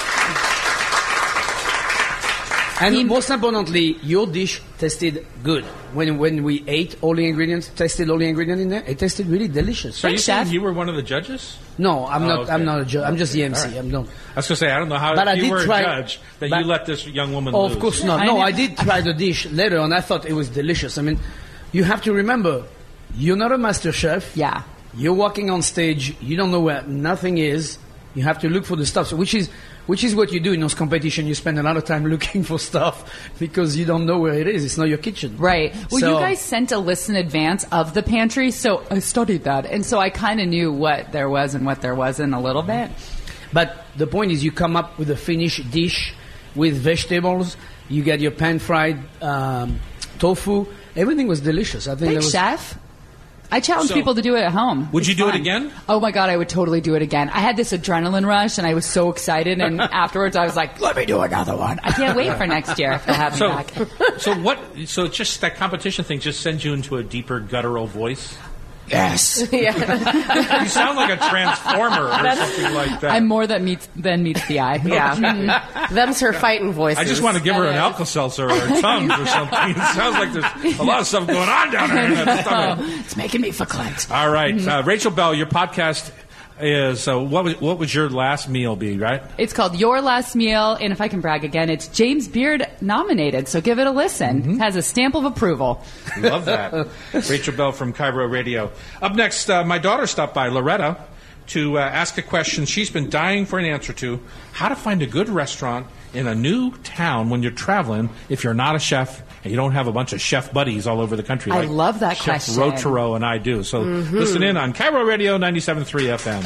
And He- most importantly, your dish tasted good. When when we ate all the ingredients, tasted all the ingredients in there, it tasted really delicious. So you Thanks, saying Chef. you were one of the judges? No, I'm Oh, not. okay. I'm not a judge. I'm just the M C. All right. I'm not. I was going to say, I don't know how But I if you did were try- a judge that but- you let this young woman Oh, lose. of course not. I No, know. I did try the dish later, and I thought it was delicious. I mean, you have to remember, you're not a Master Chef. Yeah. You're walking on stage. You don't know where nothing is. You have to look for the stuff, so which is which is what you do in those competitions. You spend a lot of time looking for stuff because you don't know where it is. It's not your kitchen. Right. Well, So- you guys sent a list in advance of the pantry, so I studied that. And so I kind of knew what there was and what there wasn't a little bit. But the point is, you come up with a finished dish with vegetables. You get your pan-fried um, tofu. Everything was delicious. I think Thanks, that was, Chef. I challenge So- people to do it at home. Would It's you do it fun. again? Oh my God, I would totally do it again. I had this adrenaline rush and I was so excited. And afterwards I was like, let me do another one. I can't wait for next year if they have me So, back. so what? So just that competition thing just sends you into a deeper guttural voice. yes. Yeah. You sound like a transformer or something like that. I'm more than meets, than meets the eye. Yeah. Them's her fighting voices. I just want to give her an That is. Alka-Seltzer or Tums or something. It sounds like there's a lot of stuff going on down there in that stomach. It's making me verklempt. All right, uh, Rachel Bell, your podcast is uh, what was what would your last meal be? Right? It's called Your Last Meal, and if I can brag again, it's James Beard nominated, so give it a listen. Mm-hmm. It has a stamp of approval. Love that. Rachel Bell from Cairo Radio. Up next, uh, my daughter stopped by, Loretta, to uh, ask a question she's been dying for an answer to: how to find a good restaurant in a new town when you're traveling if you're not a chef and you don't have a bunch of chef buddies all over the country. I like love that Chef question. Rotaro and I do. So listen in on Cairo Radio ninety-seven point three F M.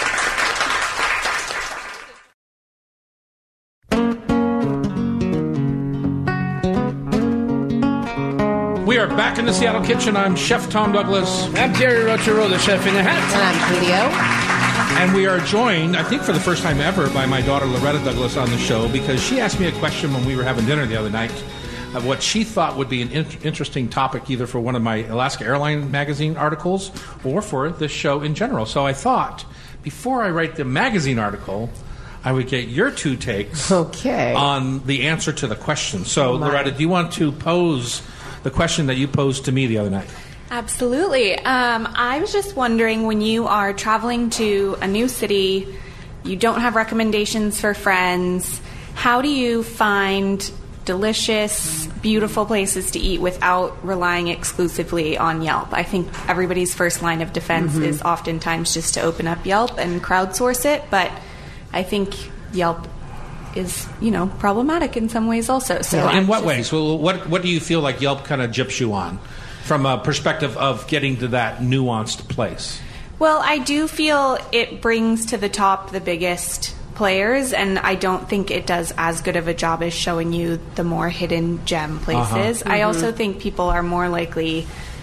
We are back in the Seattle kitchen. I'm Chef Tom Douglas. I'm Jerry Rotaro, the chef in the hat. And I'm Julio. And we are joined, I think for the first time ever, by my daughter Loretta Douglas on the show because she asked me a question when we were having dinner the other night of what she thought would be an in- interesting topic either for one of my Alaska Airline magazine articles or for this show in general. So I thought, before I write the magazine article, I would get your two takes Okay. on the answer to the question. So, Oh, my. Loretta, do you want to pose the question that you posed to me the other night? Absolutely. Um, I was just wondering, when you are traveling to a new city, you don't have recommendations for friends, how do you find delicious, beautiful places to eat without relying exclusively on Yelp? I think everybody's first line of defense Mm-hmm. is oftentimes just to open up Yelp and crowdsource it, but I think Yelp is, you know, problematic in some ways also. So In I'm what just- ways? Well, what what do you feel like Yelp kind of gyps you on, from a perspective of getting to that nuanced place? Well, I do feel it brings to the top the biggest players, and I don't think it does as good of a job as showing you the more hidden gem places. I also think people are more likely,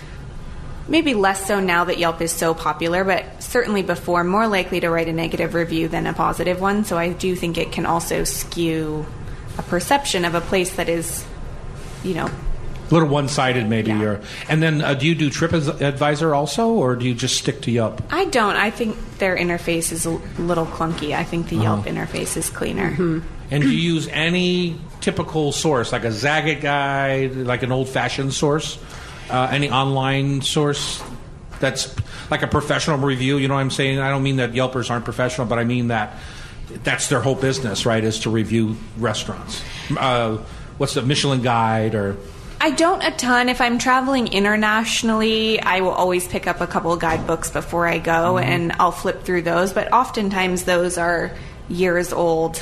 maybe less so now that Yelp is so popular, but certainly before, more likely to write a negative review than a positive one. So I do think it can also skew a perception of a place that is, you know, A little one-sided, maybe. Yeah. Or, and then, uh, do you do TripAdvisor also, or do you just stick to Yelp? I don't. I think their interface is a little clunky. I think the Yelp interface is cleaner. And do you use any typical source, like a Zagat guide, like an old-fashioned source? Uh, any online source that's like a professional review? You know what I'm saying? I don't mean that Yelpers aren't professional, but I mean that that's their whole business, right, is to review restaurants. Uh, what's the Michelin Guide or... I don't a ton. If I'm traveling internationally, I will always pick up a couple guidebooks before I go, and I'll flip through those. But oftentimes those are years old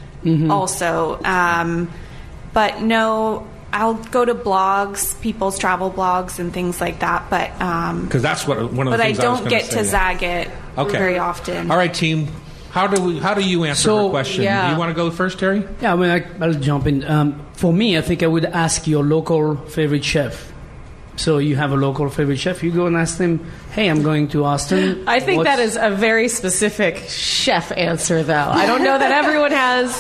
also. Um, but no, I'll go to blogs, people's travel blogs and things like that. But um, Because that's what one of the but I things I was don't gonna get to say. Zagat Okay. very often. All right, team. How do we? How do you answer So, her question? yeah. Do you want to go first, Terry? Yeah, I mean, I, I'll jump in. Um, for me, I think I would ask your local favorite chef. So you have a local favorite chef, you go and ask them, hey, I'm going to Austin. I think What's- that is a very specific chef answer, though. I don't know that everyone has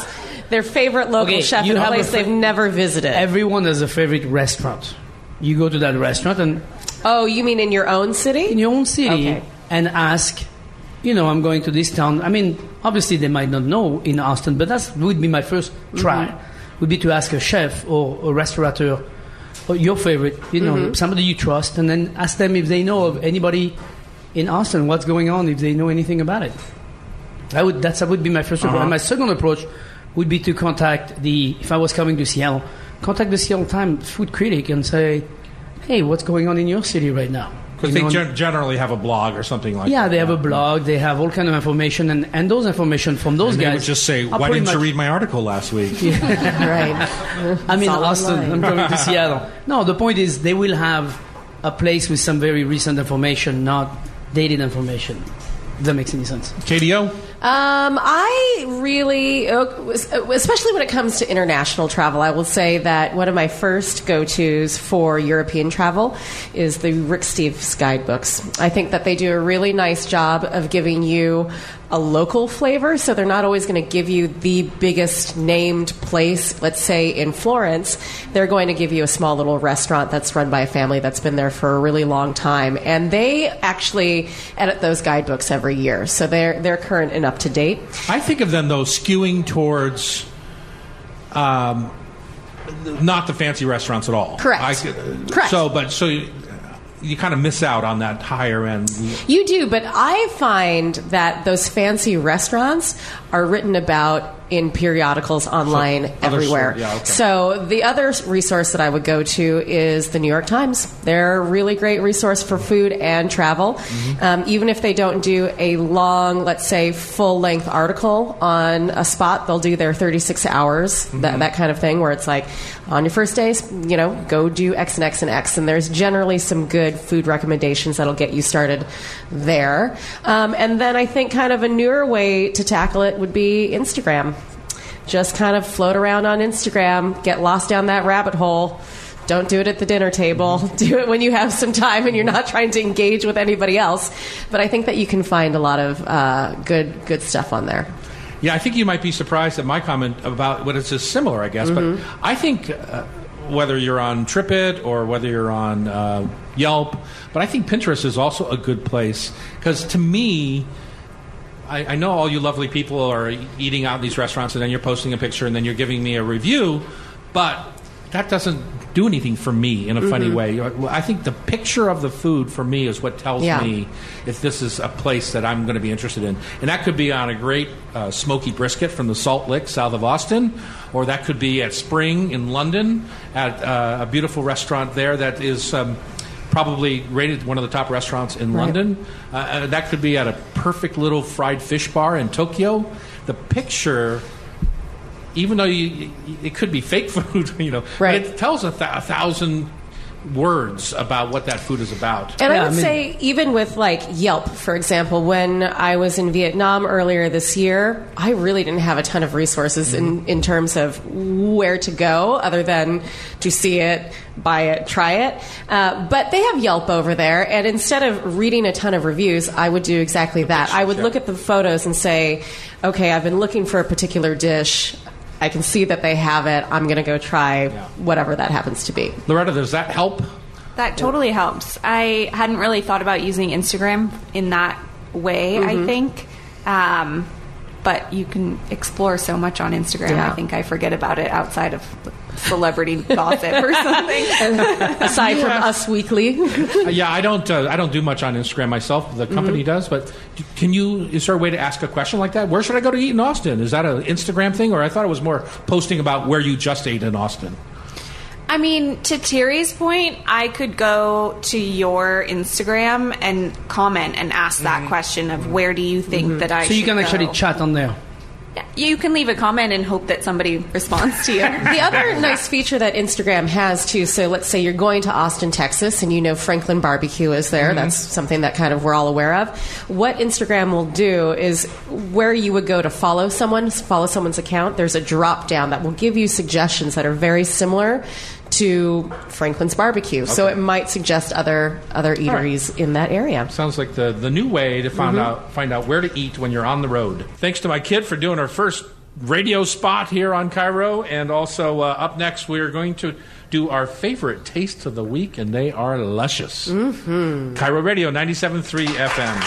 their favorite local Okay, chef you in a have a place fa- they've never visited. Everyone has a favorite restaurant. You go to that restaurant and Oh, you mean in your own city? in your own city Okay. and ask, you know, I'm going to this town. I mean, obviously they might not know in Austin, but that would be my first try. Mm-hmm. Would be to ask a chef or a restaurateur, or your favorite, you know, Mm-hmm. somebody you trust, and then ask them if they know of anybody in Austin, what's going on, if they know anything about it. I would, that's, that would be my first approach. Uh-huh. And my second approach would be to contact the, if I was coming to Seattle, contact the Seattle Times food critic and say, hey, what's going on in your city right now? Because You they know, gen- generally have a blog or something like yeah, that. they have a blog. They have all kind of information, and, and those information from those And they guys. would just say, are why pretty didn't you much- read my article last week? Right. I'm in all Austin. online. I'm coming to Seattle. No, the point is they will have a place with some very recent information, not dated information. If that makes any sense. K D O? Um, I really, uh, especially when it comes to international travel, I will say that one of my first go-tos for European travel is the Rick Steves guidebooks. I think that they do a really nice job of giving you a local flavor, so they're not always going to give you the biggest named place. Let's say in Florence, they're going to give you a small little restaurant that's run by a family that's been there for a really long time, and they actually edit those guidebooks every year, so they're they're current and up to date. I think of them, though, skewing towards um, not the fancy restaurants at all. Correct. I, Correct. So, but so you, you kind of miss out on that higher end. You do, but I find that those fancy restaurants are written about in periodicals online other everywhere. sort- yeah, okay. So the other resource that I would go to is the New York Times. They're a really great resource for food and travel. Mm-hmm. Um, even if they don't do a long, let's say, full-length article on a spot, they'll do their thirty-six hours, Mm-hmm. that, that kind of thing, where it's like, on your first days, you know, go do X and X and X. And there's generally some good food recommendations that'll get you started there. Um, and then I think kind of a newer way to tackle it would be Instagram. Just kind of float around on Instagram, get lost down that rabbit hole. Don't do it at the dinner table. Do it when you have some time and you're not trying to engage with anybody else. But I think that you can find a lot of uh, good good stuff on there. Yeah, I think you might be surprised at my comment about what it's just similar, I guess. Mm-hmm. But I think uh, whether you're on TripIt or whether you're on uh, Yelp, but I think Pinterest is also a good place because to me, I, I know all you lovely people are eating out in these restaurants and then you're posting a picture and then you're giving me a review, but that doesn't do anything for me in a funny way. I think the picture of the food for me is what tells Yeah. me if this is a place that I'm going to be interested in. And that could be on a great uh, smoky brisket from the Salt Lick south of Austin, or that could be at Spring in London at uh, a beautiful restaurant there that is um, probably rated one of the top restaurants in London. Uh, uh, that could be at a perfect little fried fish bar in Tokyo. The picture, even though you, it could be fake food, you know, Right. but it tells a, th- a thousand words about what that food is about. And Yeah, I would I mean- say, even with like Yelp, for example, when I was in Vietnam earlier this year, I really didn't have a ton of resources in, in terms of where to go other than to see it, buy it, try it. Uh, but they have Yelp over there, and instead of reading a ton of reviews, I would do exactly that. I would yeah. look at the photos and say, okay, I've been looking for a particular dish. I can see that they have it. I'm going to go try whatever that happens to be. Loretta, does that help? That totally helps. I hadn't really thought about using Instagram in that way, Mm-hmm. I think. Um, but you can explore so much on Instagram. Yeah. I think I forget about it outside of celebrity gossip or something. Aside from Us Weekly. Uh, yeah, I don't. Uh, I don't do much on Instagram myself. The company does, but d- can you? Is there a way to ask a question like that? Where should I go to eat in Austin? Is that an Instagram thing, or I thought it was more posting about where you just ate in Austin? I mean, to Terry's point, I could go to your Instagram and comment and ask that question of where do you think that I So you should can actually go? chat on there. You can leave a comment and hope that somebody responds to you. The other nice feature that Instagram has too, so let's say you're going to Austin, Texas, and you know Franklin Barbecue is there. That's something that kind of we're all aware of. What Instagram will do is where you would go to follow someone, follow someone's account, there's a drop down that will give you suggestions that are very similar to Franklin's Barbecue. So it might suggest other other eateries in that area. Sounds like the, the new way to find out find out where to eat when you're on the road. Thanks to my kid for doing her first radio spot here on Cairo. And also uh, up next, we're going to do our favorite tastes of the week, and they are luscious. Mm-hmm. Cairo Radio, ninety-seven point three F M.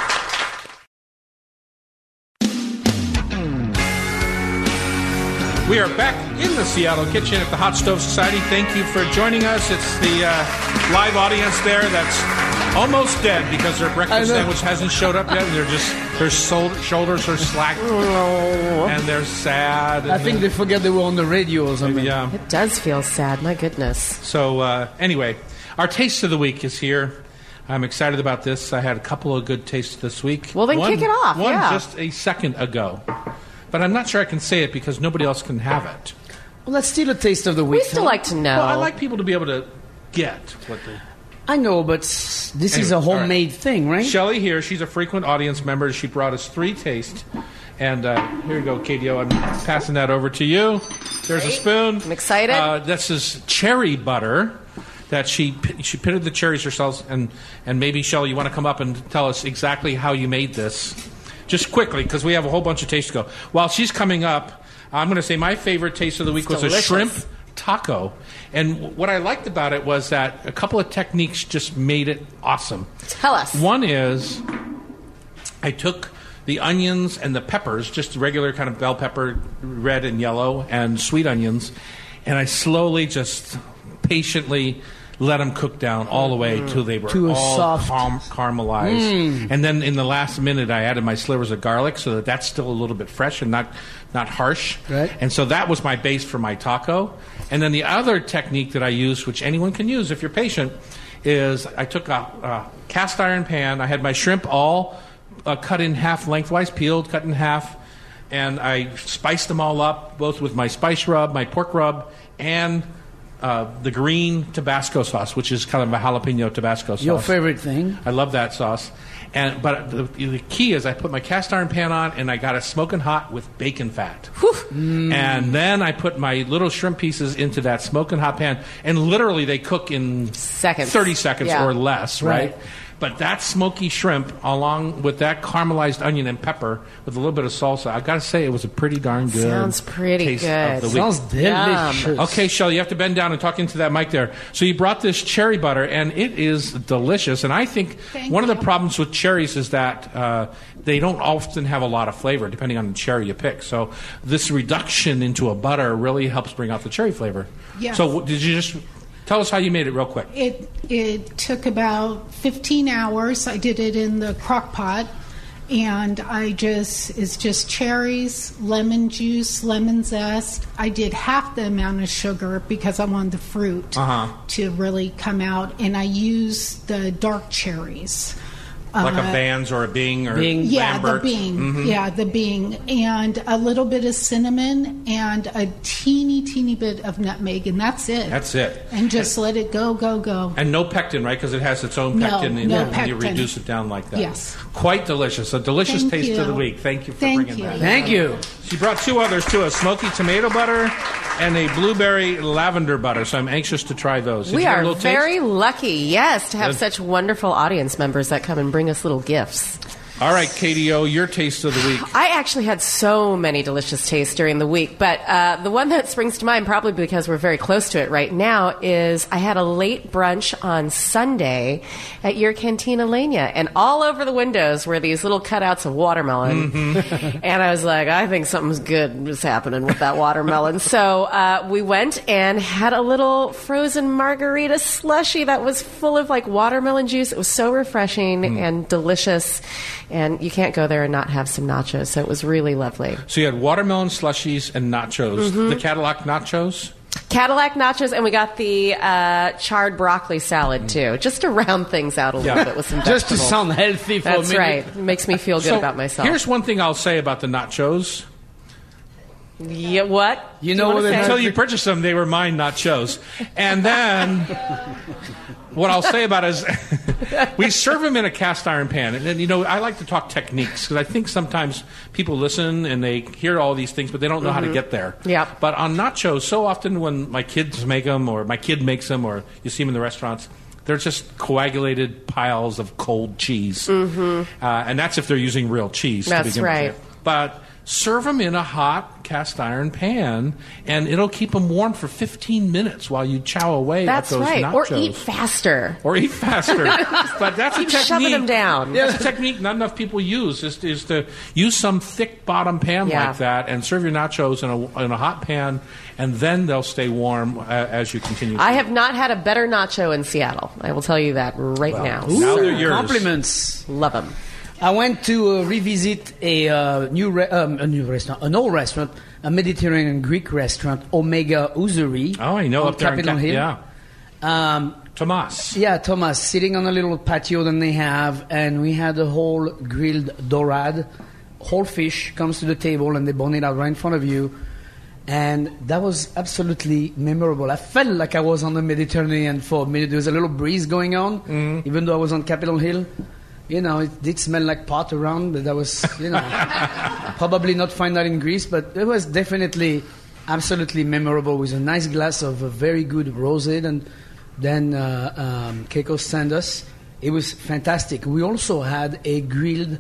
We are back in the Seattle kitchen at the Hot Stove Society. Thank you for joining us. It's the uh, live audience there that's almost dead because their breakfast sandwich hasn't showed up yet. They're just, their sol- shoulders are slack and they're sad. And I think they forget they were on the radio or something. Yeah. It does feel sad, my goodness. So uh, anyway, our taste of the week is here. I'm excited about this. I had a couple of good tastes this week. Well, then one, kick it off. One yeah. just a second ago. But I'm not sure I can say it because nobody else can have it. Well, that's still a taste of the week. We still like to know. Well, I like people to be able to get what they... I know, but this Anyway, is a homemade all right. thing, right? Shelley here, she's a frequent audience member. She brought us three tastes. And uh, here you go, Katie O. I'm passing that over to you. There's a spoon. I'm excited. Uh, this is cherry butter that she she pitted the cherries herself. And, and maybe, Shelley, you want to come up and tell us exactly how you made this? Just quickly, because we have a whole bunch of tastes to go. While she's coming up, I'm going to say my favorite taste of the week It's was delicious. a shrimp taco. And what I liked about it was that a couple of techniques just made it awesome. Tell us. One is I took the onions and the peppers, just regular kind of bell pepper, red and yellow, and sweet onions, and I slowly just patiently let them cook down all the way till they were To a all soft- car- caramelized. And then in the last minute, I added my slivers of garlic so that that's still a little bit fresh and not not harsh. Right. And so that was my base for my taco. And then the other technique that I used, which anyone can use if you're patient, is I took a, a cast iron pan. I had my shrimp all uh, cut in half lengthwise, peeled, cut in half, and I spiced them all up, both with my spice rub, my pork rub, and uh, the green Tabasco sauce, which is kind of a jalapeno Tabasco sauce. Your favorite thing? I love that sauce. And but the, the key is I put my cast iron pan on and I got it smoking hot with bacon fat. Mm. And then I put my little shrimp pieces into that smoking hot pan, and literally they cook in Seconds. thirty seconds Yeah. or less, right? Right. But that smoky shrimp, along with that caramelized onion and pepper with a little bit of salsa, I got to say it was a pretty darn good Sounds pretty taste good. of the week. Sounds delicious. Okay, Shelley, you have to bend down and talk into that mic there. So you brought this cherry butter, and it is delicious. And I think Thank one you. of the problems with cherries is that uh, they don't often have a lot of flavor, depending on the cherry you pick. So this reduction into a butter really helps bring out the cherry flavor. Yes. So w- did you just tell us how you made it real quick? It it took about fifteen hours. I did it in the crock pot, and I just it's just cherries, lemon juice, lemon zest. I did half the amount of sugar because I wanted the fruit Uh-huh. to really come out, and I used the dark cherries. Like a Uh, Vans or a Bing or Bing. Yeah, Lambert? the Bing. Mhm. Yeah, the Bing. And a little bit of cinnamon and a teeny, teeny bit of nutmeg, and that's it. That's it. And just let it go, go, go. And no pectin, right? Because it has its own No, pectin in no it when you pectin. reduce it down like that. Yes. Quite delicious. A delicious Thank taste you. of the week. Thank you for Thank bringing you. that. Thank you. She brought two others too, a smoky tomato butter and a blueberry lavender butter. So I'm anxious to try those. Did We you get a are little very taste? lucky, yes, to have Good. such wonderful audience members that come and bring us little gifts. All right, Katie O, your taste of the week. I actually had so many delicious tastes during the week, but uh, the one that springs to mind, probably because we're very close to it right now, is I had a late brunch on Sunday at your Cantina Lania, and all over the windows were these little cutouts of watermelon. Mm-hmm. And I was like, I think something's good is happening with that watermelon. So uh, we went and had a little frozen margarita slushy that was full of like watermelon juice. It was so refreshing Mm. and delicious. And you can't go there and not have some nachos. So it was really lovely. So you had watermelon slushies and nachos. Mm-hmm. The Cadillac nachos? Cadillac nachos, and we got the uh, charred broccoli salad too, just to round things out a little Yeah. bit with some Just to vegetables. sound healthy for That's a minute. right. It makes me feel good So about myself. Here's one thing I'll say about the nachos. Yeah, what? You Do know wanna what it say? has- Until you purchased them, they were mine nachos. And then what I'll say about it is we serve them in a cast iron pan. And then, you know, I like to talk techniques because I think sometimes people listen and they hear all these things, but they don't know how to get there. Yeah. But on nachos, so often when my kids make them or my kid makes them or you see them in the restaurants, they're just coagulated piles of cold cheese. Mm-hmm. Uh, and that's if they're using real cheese. to That's begin right. with. but serve them in a hot cast iron pan, and it'll keep them warm for fifteen minutes while you chow away That's at those right. nachos. Or eat faster. Or eat faster. But that's Keep a technique. shoving them down. That's a technique not enough people use, is, is to use some thick bottom pan Yeah. like that and serve your nachos in a, in a hot pan, and then they'll stay warm uh, as you continue. I have not had a better nacho in Seattle. I will tell you that right now. Now they're yours. Compliments. Love them. I went to uh, revisit a uh, new re- um, a new restaurant, an old restaurant, a Mediterranean Greek restaurant, Omega Usery. Oh, I know, on up there in Capitol Cap- Hill. yeah. Um, Tomas. yeah, Thomas, sitting on a little patio that they have, and we had a whole grilled dorade, whole fish comes to the table, and they bone it out right in front of you. And that was absolutely memorable. I felt like I was on the Mediterranean for a minute. There was a little breeze going on, Mm-hmm. even though I was on Capitol Hill. You know, it did smell like pot around, but that was, you know, probably not find that in Greece, but it was definitely absolutely memorable with a nice glass of a very good rosé, and then uh, um, Keiko sent us. It was fantastic. We also had a grilled,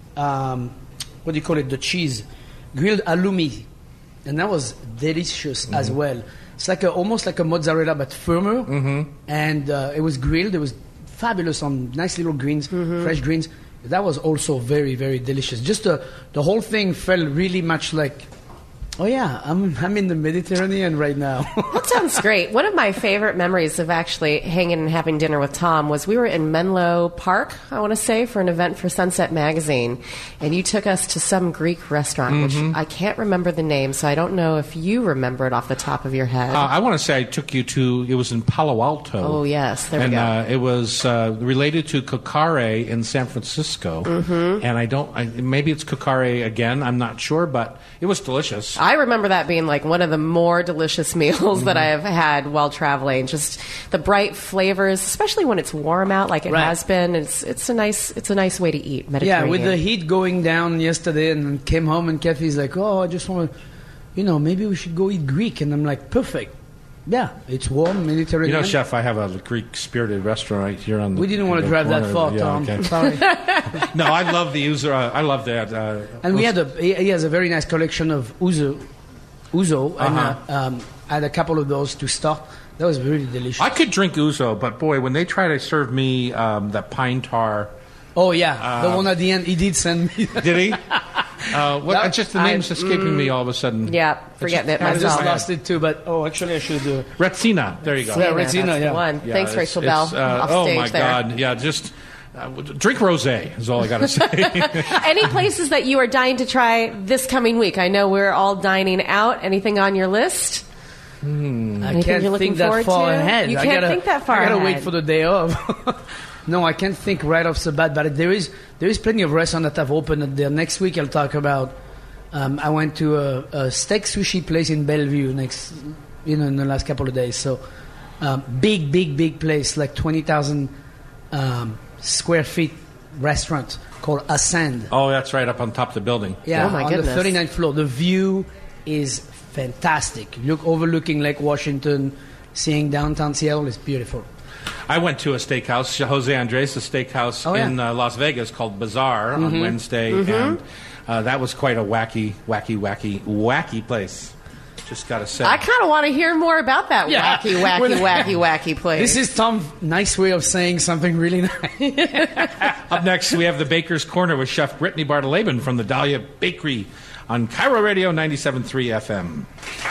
um, what do you call it, the cheese, grilled halloumi, and that was delicious Mm-hmm. as well. It's like a, almost like a mozzarella, but firmer, Mm-hmm. and uh, it was grilled. It was fabulous on nice little greens, fresh greens. That was also very, very delicious. Just the the whole thing felt really much like, oh yeah, I'm I'm in the Mediterranean right now. That sounds great. One of my favorite memories of actually hanging and having dinner with Tom was we were in Menlo Park, I want to say, for an event for Sunset Magazine, and you took us to some Greek restaurant, Mm-hmm. which I can't remember the name, so I don't know if you remember it off the top of your head. Uh, I want to say I took you to, it was in Palo Alto. Oh, yes. There we and, go. Uh, it was uh, related to Kokare in San Francisco. Mm-hmm. And I don't, I, maybe it's Kokare again, I'm not sure, but it was delicious. I remember that being like one of the more delicious meals that I have had while traveling. Just the bright flavors, especially when it's warm out, like it Right. has been. It's it's a nice it's a nice way to eat Yeah, Mediterranean. with the heat going down yesterday, and came home and Kathy's like, oh, I just want to, you know, maybe we should go eat Greek. And I'm like, perfect. Yeah, it's warm, You Mediterranean. know, Chef, I have a Greek spirited restaurant right here on the. we didn't want to the drive that corner. far, Yeah, Tom. okay. Sorry. No, I love the user. Uh, I love that. Uh, And we had a, he he has a very nice collection of ouzo, ouzo, and Uh-huh. uh, um, I had a couple of those to start. That was really delicious. I could drink ouzo, but boy, when they try to serve me um, that pine tar, oh yeah, the one at the end, he did send me. did he? Uh, what, That- just the I- name's escaping me all of a sudden. Yeah, forgetting it I just myself. lost it too, but oh, actually, I should. Uh, Retsina. There you go. Yeah, That's Retsina, the yeah. one. Yeah, Thanks, it's- Rachel it's, Bell. uh, off oh stage my there. God! Yeah, just uh, drink rosé is all I got to say. Any places that you are dying to try this coming week? I know we're all dining out. Anything on your list? I Anything can't you're looking think that forward far to? ahead. You I can't gotta, think that far I gotta wait ahead. for the day off. No, I can't think right off the bat. But there is there is plenty of restaurants that have opened there. Next week, I'll talk about. Um, I went to a, a steak sushi place in Bellevue next, you know, in the last couple of days. So, um, big, big, big place, like twenty thousand um, square feet restaurant called Ascend. Oh, that's right, up on top of the building. Yeah, Oh, my on goodness. the thirty-ninth floor. The view is fantastic. Look, overlooking Lake Washington, seeing downtown Seattle is beautiful. I went to a steakhouse, Jose Andres, a steakhouse Oh, yeah. in uh, Las Vegas called Bazaar on Wednesday, and uh, that was quite a wacky, wacky, wacky, wacky place. Just got to say. I kind of want to hear more about that Yeah. wacky, wacky, With- wacky, wacky place. This is Tom's nice way of saying something really nice. Up next, we have the Baker's Corner with Chef Brittany Bartoleben from the Dahlia Bakery on Cairo Radio ninety-seven point three F M.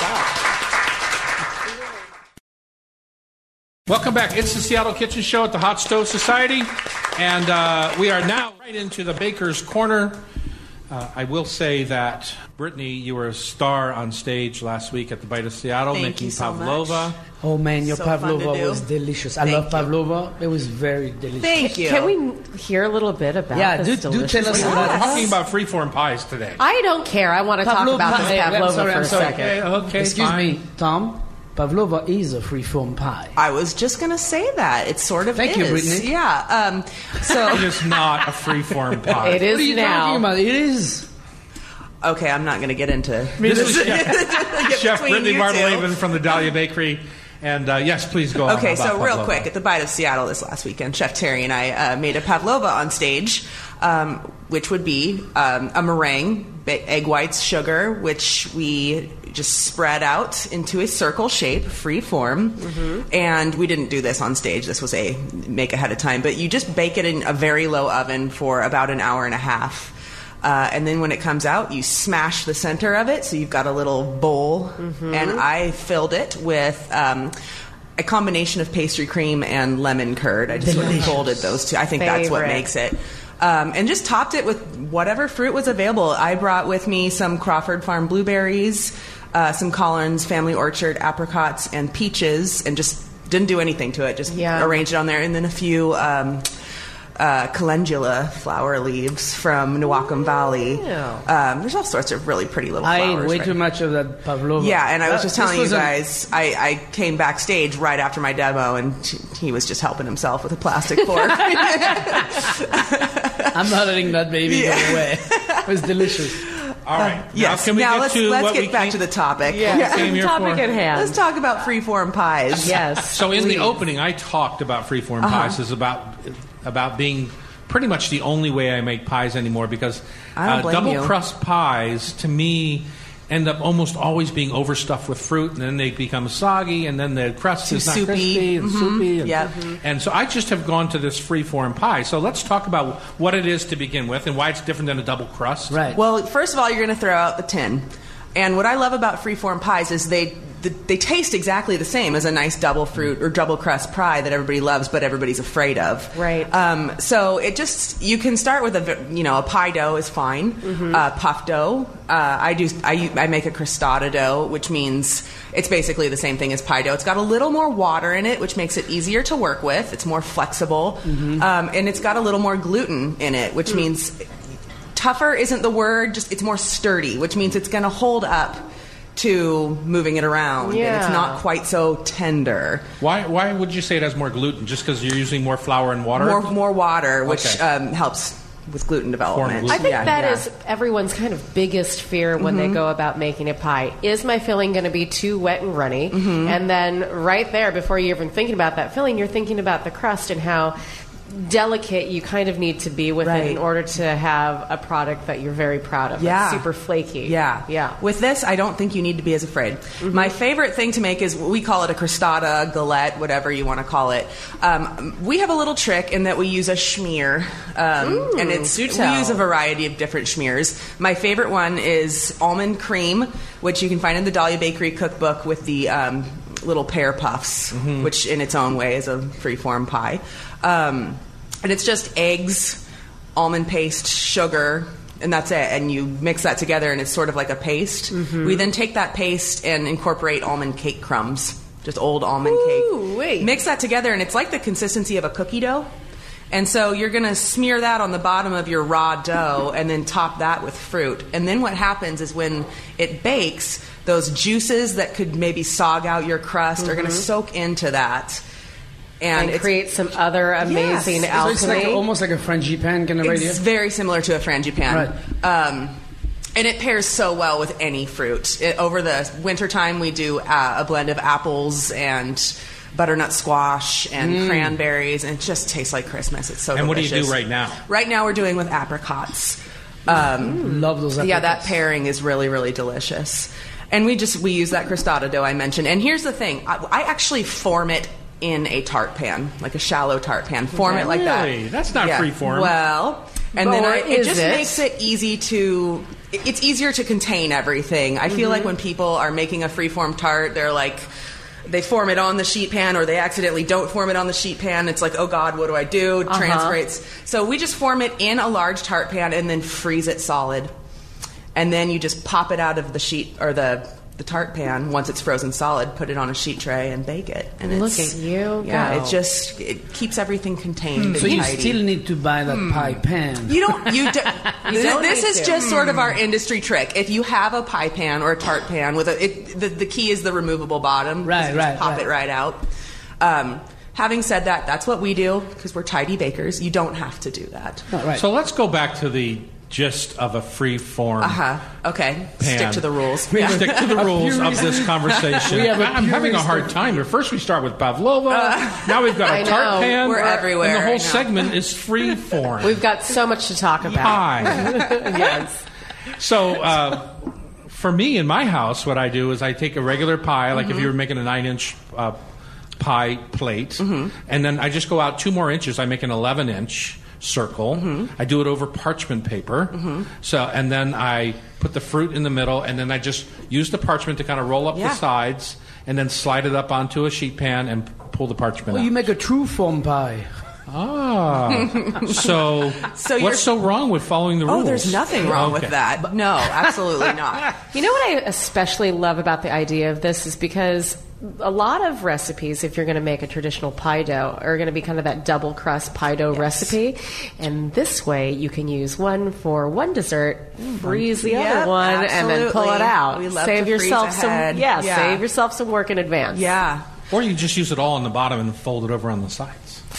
Welcome back. It's the Seattle Kitchen Show at the Hot Stove Society, and uh, we are now right into the Baker's Corner. Uh, I will say that, Brittany, you were a star on stage last week at the Bite of Seattle, Thank making you so pavlova. much. Oh man, your So fun to pavlova do. was delicious. I Thank love you. pavlova. It was very delicious. Thank you. Can we hear a little bit about Yeah, this do- do delicious tell us food? about We're talking about freeform pies today. I don't care. I want to talk Pavlova- about this Hey, I'm pavlova sorry, for I'm a sorry. second. Okay, okay, Excuse fine. me, Tom. Pavlova is a free-form pie. I was just going to say that. It sort of Thank is. you, Brittany. Yeah. Um, so, It is not a freeform pie. It is What are you now. talking about? It is. okay, I'm not going to get into This is Chef, get Chef between Brittany you two. Bartoleben from the Dahlia Bakery. And uh, yes, please go on. Okay, about so real pavlova. quick, at the Bite of Seattle this last weekend, Chef Terry and I uh, made a pavlova on stage. Um, which would be um, a meringue, ba- egg whites, sugar, which we just spread out into a circle shape, free form. Mm-hmm. And we didn't do this on stage. This was a make ahead of time. But you just bake it in a very low oven for about an hour and a half. Uh, and then when it comes out, you smash the center of it, so you've got a little bowl. Mm-hmm. And I filled it with um, a combination of pastry cream and lemon curd. I just sort of folded those two. I think Favorite. that's what makes it. Um, and just topped it with whatever fruit was available. I brought with me some Crawford Farm blueberries, uh, some Collins Family Orchard apricots, and peaches, and just didn't do anything to it. Just Yeah. arranged it on there. And then a few um, uh, calendula flower leaves from Newaukum Valley. Um, there's all sorts of really pretty little I flowers. ate way right? too much of that pavlova. Yeah, and I was That- just this telling you was a- guys, I, I came backstage right after my demo, and he was just helping himself with a plastic fork. I'm not eating that baby Yeah. by the way. It was delicious. All right. Uh, yes. Now, can we now get let's, to let's what get we back came- to the topic. Yeah, came here topic for? at hand. Let's talk about freeform pies. Yes. So in please. the opening, I talked about freeform Uh-huh. pies as about about being pretty much the only way I make pies anymore because I don't uh, blame double you. crust pies to me end up almost always being overstuffed with fruit, and then they become soggy, and then the crust Too is not soupy. crispy and Mhm. soupy. And, Yep. and so I just have gone to this freeform pie. So let's talk about what it is to begin with and why it's different than a double crust. Right. Well, first of all, you're going to throw out the tin. And what I love about freeform pies is they they taste exactly the same as a nice double fruit or double crust pie that everybody loves, but everybody's afraid of. Right. Um, so it just you can start with a you know a pie dough is fine. Mm-hmm. Uh, puff dough. Uh, I do I, I make a crostata dough, which means it's basically the same thing as pie dough. It's got a little more water in it, which makes it easier to work with. It's more flexible, Mm-hmm. um, and it's got a little more gluten in it, which Mm. means tougher isn't the word. Just it's more sturdy, which means it's going to hold up to moving it around, and Yeah. it's not quite so tender. Why why would you say it has more gluten? Just because you're using more flour and water? More more water, which Okay. um, helps with gluten development. gluten. I think Yeah, that yeah. is everyone's kind of biggest fear when they go about making a pie. Is my filling going to be too wet and runny? And then right there, before you're even thinking about that filling, you're thinking about the crust and how delicate you kind of need to be with Right. it in order to have a product that you're very proud of. Yeah. It's super flaky. Yeah. Yeah. With this, I don't think you need to be as afraid. My favorite thing to make is, we call it a crostata, galette, whatever you want to call it. Um, we have a little trick in that we use a schmear. Um, Ooh, and it's do we tell. use a variety of different schmears. My favorite one is almond cream, which you can find in the Dahlia Bakery cookbook with the um, little pear puffs, which in its own way is a freeform pie. Um, and it's just eggs, almond paste, sugar, and that's it. And you mix that together, and it's sort of like a paste. We then take that paste and incorporate almond cake crumbs, just old almond Ooh, cake. wait. Mix that together, and it's like the consistency of a cookie dough. And so you're going to smear that on the bottom of your raw dough and then top that with fruit. And then what happens is when it bakes, those juices that could maybe sog out your crust are going to soak into that. And, And, it's, create some other amazing Yes. So alchemy. it's like almost like a frangipane kind of idea. it's very similar to a frangipane. Um, and it pairs so well with any fruit. It, over the wintertime, we do uh, a blend of apples and butternut squash and cranberries, and it just tastes like Christmas. It's so And what do delicious. you do right now? Right now, we're doing with apricots. Um, Love those. yeah, that apricots. pairing is really, really delicious. And we just we use that crostata dough I mentioned. And here's the thing: I, I actually form it in a tart pan, like a shallow tart pan. Form it like that. Really? That's not Yeah. freeform. Well, and But then I, what it is just it? makes it easy to. it- It's easier to contain everything. I feel like when people are making a freeform tart, they're like. They form it on the sheet pan, or they accidentally don't form it on the sheet pan. It's like, oh God, what do I do? It transpirates. So we just form it in a large tart pan and then freeze it solid. And then you just pop it out of the sheet or the the tart pan once it's frozen solid. Put it on a sheet tray and bake it. And Look it's, at you Yeah, go. it just it keeps everything contained. So and you tidy. still need to buy that pie pan. You don't. You, do, this don't this need is to. just sort of our industry trick. If you have a pie pan or a tart pan with a, it, the the key is the removable bottom. Right, You just right, Pop right. it right out. Um, having said that, that's what we do because we're tidy bakers. You don't have to do that. Oh, right. So let's go back to the gist of a free form. Uh huh. Okay. Pan. Stick to the rules. Yeah. Stick to the rules of this conversation. We have a I'm having a purist hard of- time here. First, we start with pavlova. Uh, now we've got a I tart know. pan. We're everywhere. And the I whole know. segment is free form. We've got so much to talk about. Pie. Yes. So, uh, for me in my house, what I do is I take a regular pie, like Mm-hmm. if you were making a nine-inch uh, pie plate, Mm-hmm. and then I just go out two more inches. I make an eleven-inch circle. Mm-hmm. I do it over parchment paper. So, and then I put the fruit in the middle, and then I just use the parchment to kind of roll up Yeah. the sides, and then slide it up onto a sheet pan and pull the parchment Well, out. you make a true form pie. Ah, so, So you're- what's so wrong with following the rules? Oh, there's nothing wrong Okay. with that. No, absolutely not. You know what I especially love about the idea of this is because a lot of recipes, if you're going to make a traditional pie dough, are going to be kind of that double crust pie dough recipe. And this way, you can use one for one dessert, freeze the Yep, other one, and then pull it absolutely. out. We love save to freeze yourself ahead. some, yeah, Yeah. save yourself some work in advance. Yeah. Or you just use it all on the bottom and fold it over on the sides.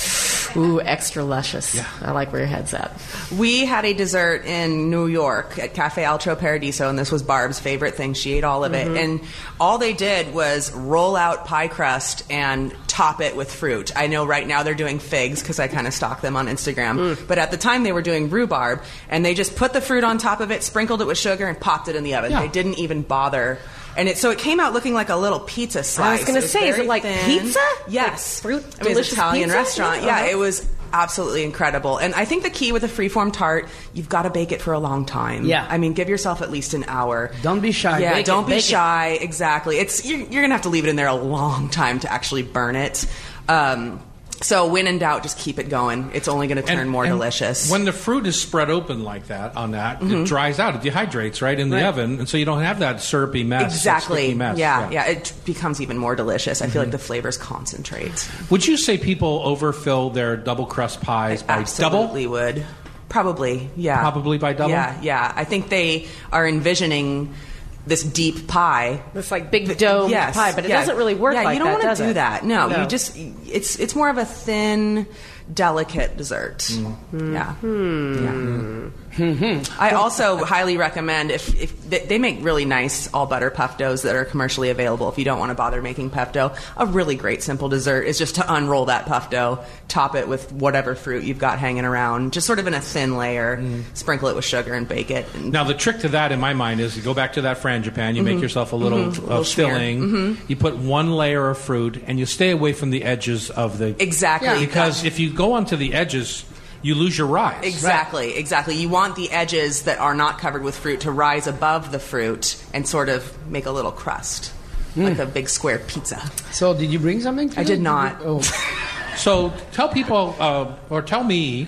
Ooh, extra luscious. I like where your head's at. We had a dessert in New York at Cafe Altro Paradiso, and this was Barb's favorite thing. She ate all of it. And all they did was roll out pie crust and top it with fruit. I know right now they're doing figs because I kind of stalk them on Instagram. But at the time they were doing rhubarb, and they just put the fruit on top of it, sprinkled it with sugar, and popped it in the oven. Yeah. They didn't even bother. And it, so it came out looking like a little pizza slice. I was gonna It say, is very it like thin. pizza? Yes. Like fruit, I mean, it's an delicious Italian pizza? restaurant. Yeah. Yeah, Uh-huh. it was absolutely incredible. And I think the key with a freeform tart, you've got to bake it for a long time. Yeah. I mean, give yourself at least an hour. Don't be shy. Yeah, Bake it, don't be bake it. shy. Exactly. It's you're, you're gonna have to leave it in there a long time to actually burn it. Um, so when in doubt, just keep it going. It's only going to turn And- more and delicious. When the fruit is spread open like that, on that, Mm-hmm. it dries out. It dehydrates right in the Right. oven, and so you don't have that syrupy mess. that Exactly. sticky mess. Yeah, yeah, It becomes even more delicious. I feel like the flavors concentrate. Would you say people overfill their double crust pies by Absolutely double? would. Probably, yeah. Probably by double? Yeah, yeah. I think they are envisioning this deep pie. It's like big dome Yes, pie, but it yeah. doesn't really work yeah, like you don't that, wanna does do it? that. No, No. you just it's it's more of a thin, delicate dessert. Mm. Yeah. Yeah. I also highly recommend if, if they, they make really nice all butter puff doughs that are commercially available. If you don't want to bother making puff dough, a really great simple dessert is just to unroll that puff dough, top it with whatever fruit you've got hanging around, just sort of in a thin layer, sprinkle it with sugar and bake it. And Now, the trick to that, in my mind, is you go back to that frangipane, you make yourself a little, uh, Little smear. filling, you put one layer of fruit, and you stay away from the edges of the... Exactly. Because if you go onto the edges, you lose your rise. Exactly, exactly. You want the edges that are not covered with fruit to rise above the fruit and sort of make a little crust, like a big square pizza. So, did you bring something? I today? did not. Oh. So tell people, uh, or tell me,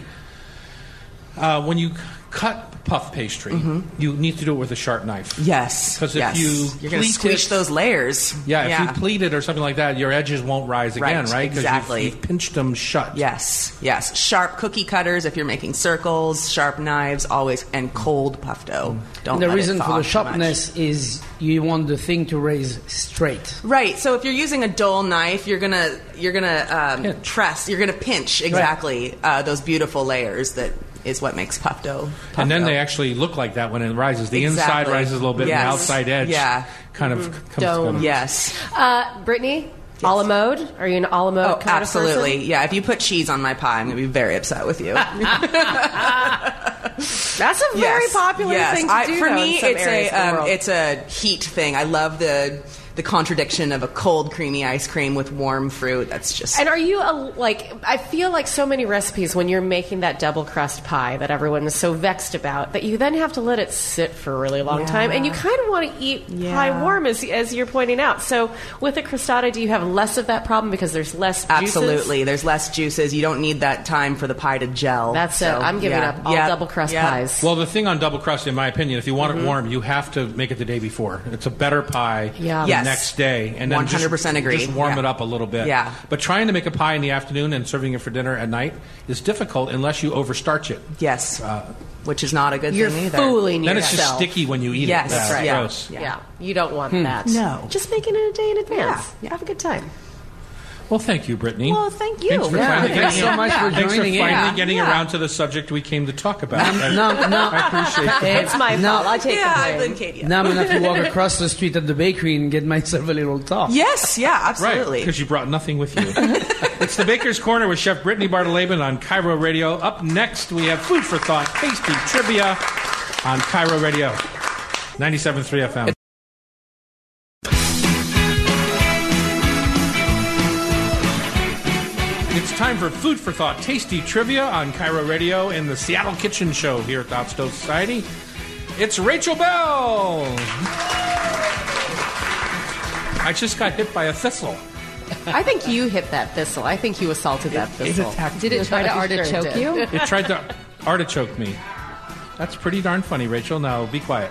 uh, when you cut puff pastry, you need to do it with a sharp knife. Yes. 'Cause if yes. you you're going to pleat squish it- those layers. Yeah, if you pleat it or something like that, your edges won't rise Right, again, right? 'Cause exactly. You've, you've pinched them shut. Yes, yes. Sharp cookie cutters if you're making circles, sharp knives, always, and cold puff dough. Don't And the let it reason thaw for the too much. sharpness is you want the thing to raise straight. Right. So if you're using a dull knife, you're gonna you're gonna um, Pinch. press. You're gonna pinch exactly uh, those beautiful layers that is what makes puff dough. Puff And then dough. they actually look like that when it rises. The inside Exactly. rises a little bit, and Yes. the outside edge Yeah. kind of comes Dome. together. Yes. Uh, Brittany, a la mode? Are you an a la mode Oh, kind absolutely. of person? Yeah. If you put cheese on my pie, I'm gonna be very upset with you. That's a very Yes. popular Yes. thing to I- do, for though, me, in some it's areas a of the um, world. it's a heat thing. I love the the contradiction of a cold, creamy ice cream with warm fruit. That's just And are you a, like? I feel like so many recipes when you're making that double crust pie that everyone is so vexed about that you then have to let it sit for a really long Yeah. time, and you kind of want to eat Yeah. pie warm, as as you're pointing out. So with a crostata, do you have less of that problem because there's less juices? absolutely. There's less juices. You don't need that time for the pie to gel. That's So, it. I'm giving yeah. up all Yeah. double crust Yeah. pies. Well, the thing on double crust, in my opinion, if you want it warm, you have to make it the day before. It's a better pie Yeah. the Yes. next day. And then one hundred percent just, agree. just warm Yeah. it up a little bit. Yeah. But trying to make a pie in the afternoon and serving it for dinner at night is difficult unless you overstarch it. Yes. Uh, Which is not a good You're thing either. fooling then it's yourself. just sticky when you eat Yes, it. that's Yeah, right. gross. Yeah. you don't want that. No. Just make it in a day in advance. Yeah. Have a good time. Well, thank you, Brittany. Well, thank you. Thanks for Yeah, finally thanks getting, so much for thanks for joining in. finally Yeah. getting Yeah. around to the subject we came to talk about. I, No, no. I appreciate that. It's my No. fault. I take Yeah, the I blame. blame Katie. Now I'm going to have to walk across the street at the bakery and get myself a little top. Yes, yeah, Right, absolutely. because you brought nothing with you. It's the Baker's Corner with Chef Brittany Bartoleben on Cairo Radio. Up next, we have Food for Thought, Tasty Trivia on Cairo Radio, ninety-seven point three F M. It's time for Food for Thought, Tasty Trivia on Cairo Radio in the Seattle Kitchen Show here at the Hot Stove Society. It's Rachel Bell. I just got hit by a thistle. I think you hit that thistle. I think you assaulted that thistle. Did it try to Sure artichoke did. you? It tried to artichoke me. That's pretty darn funny, Rachel. Now, be quiet.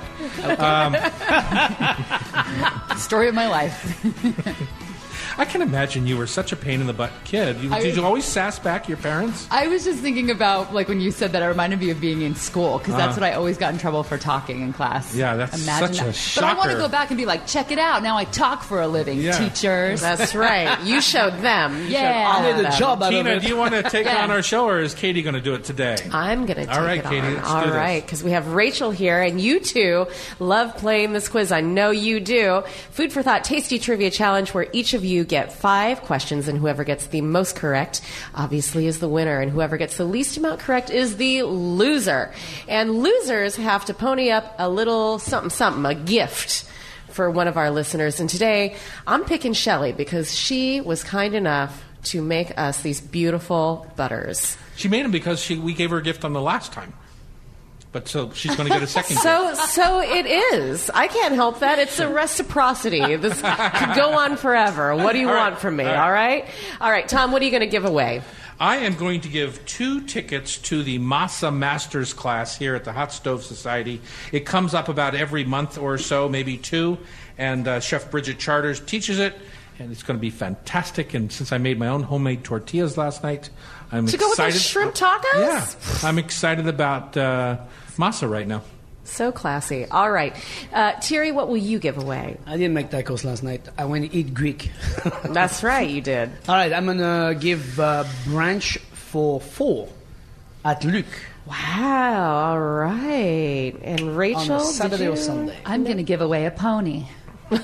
Story of my life. I can imagine you were such a pain in the butt kid. You, I- did you always sass back your parents? I was just thinking about, like, when you said that, it reminded me of being in school, because that's Uh. what I always got in trouble for talking in class. Yeah, that's Imagine such a that. But I want to shocker. go back and be like, check it out. Now I talk for a living, Yeah. teachers. That's right. You showed them. You Yeah. showed all I of made a them. job out of Tina, it. do you want to take Yeah. on our show, or is Katie going to do it today? I'm going to take All right, it Katie, on. let's All do this. right, because we have Rachel here, and you two love playing this quiz. I know you do. Food for Thought Tasty Trivia Challenge, where each of you get five questions, and whoever gets the most correct, obviously, is the winner, and whoever gets the least amount correct is the loser. And losers have to pony up a little something, something, a gift for one of our listeners. And today, I'm picking Shelley because she was kind enough to make us these beautiful butters. She made them because she, we gave her a gift on the last time. But so she's going to get a second gift. So, so it is. I can't help that. It's a reciprocity. This could go on forever. What do you All right. want from me? All right. All right. All right, Tom. What are you going to give away? I am going to give two tickets to the Masa Masters class here at the Hot Stove Society. It comes up about every month or so, maybe two, and uh, Chef Bridget Charters teaches it, and it's going to be fantastic. And since I made my own homemade tortillas last night, I'm To go with excited. those shrimp tacos? Yeah, I'm excited about uh, masa right now. So classy. All right, uh, Thierry. What will you give away? I didn't make tacos last night. I went to eat Greek. That's right. You did. All right, I'm going to give uh, branch for four at Luc Wow. All right. And Rachel, on a did Saturday you? or Sunday. I'm going to give away a pony. You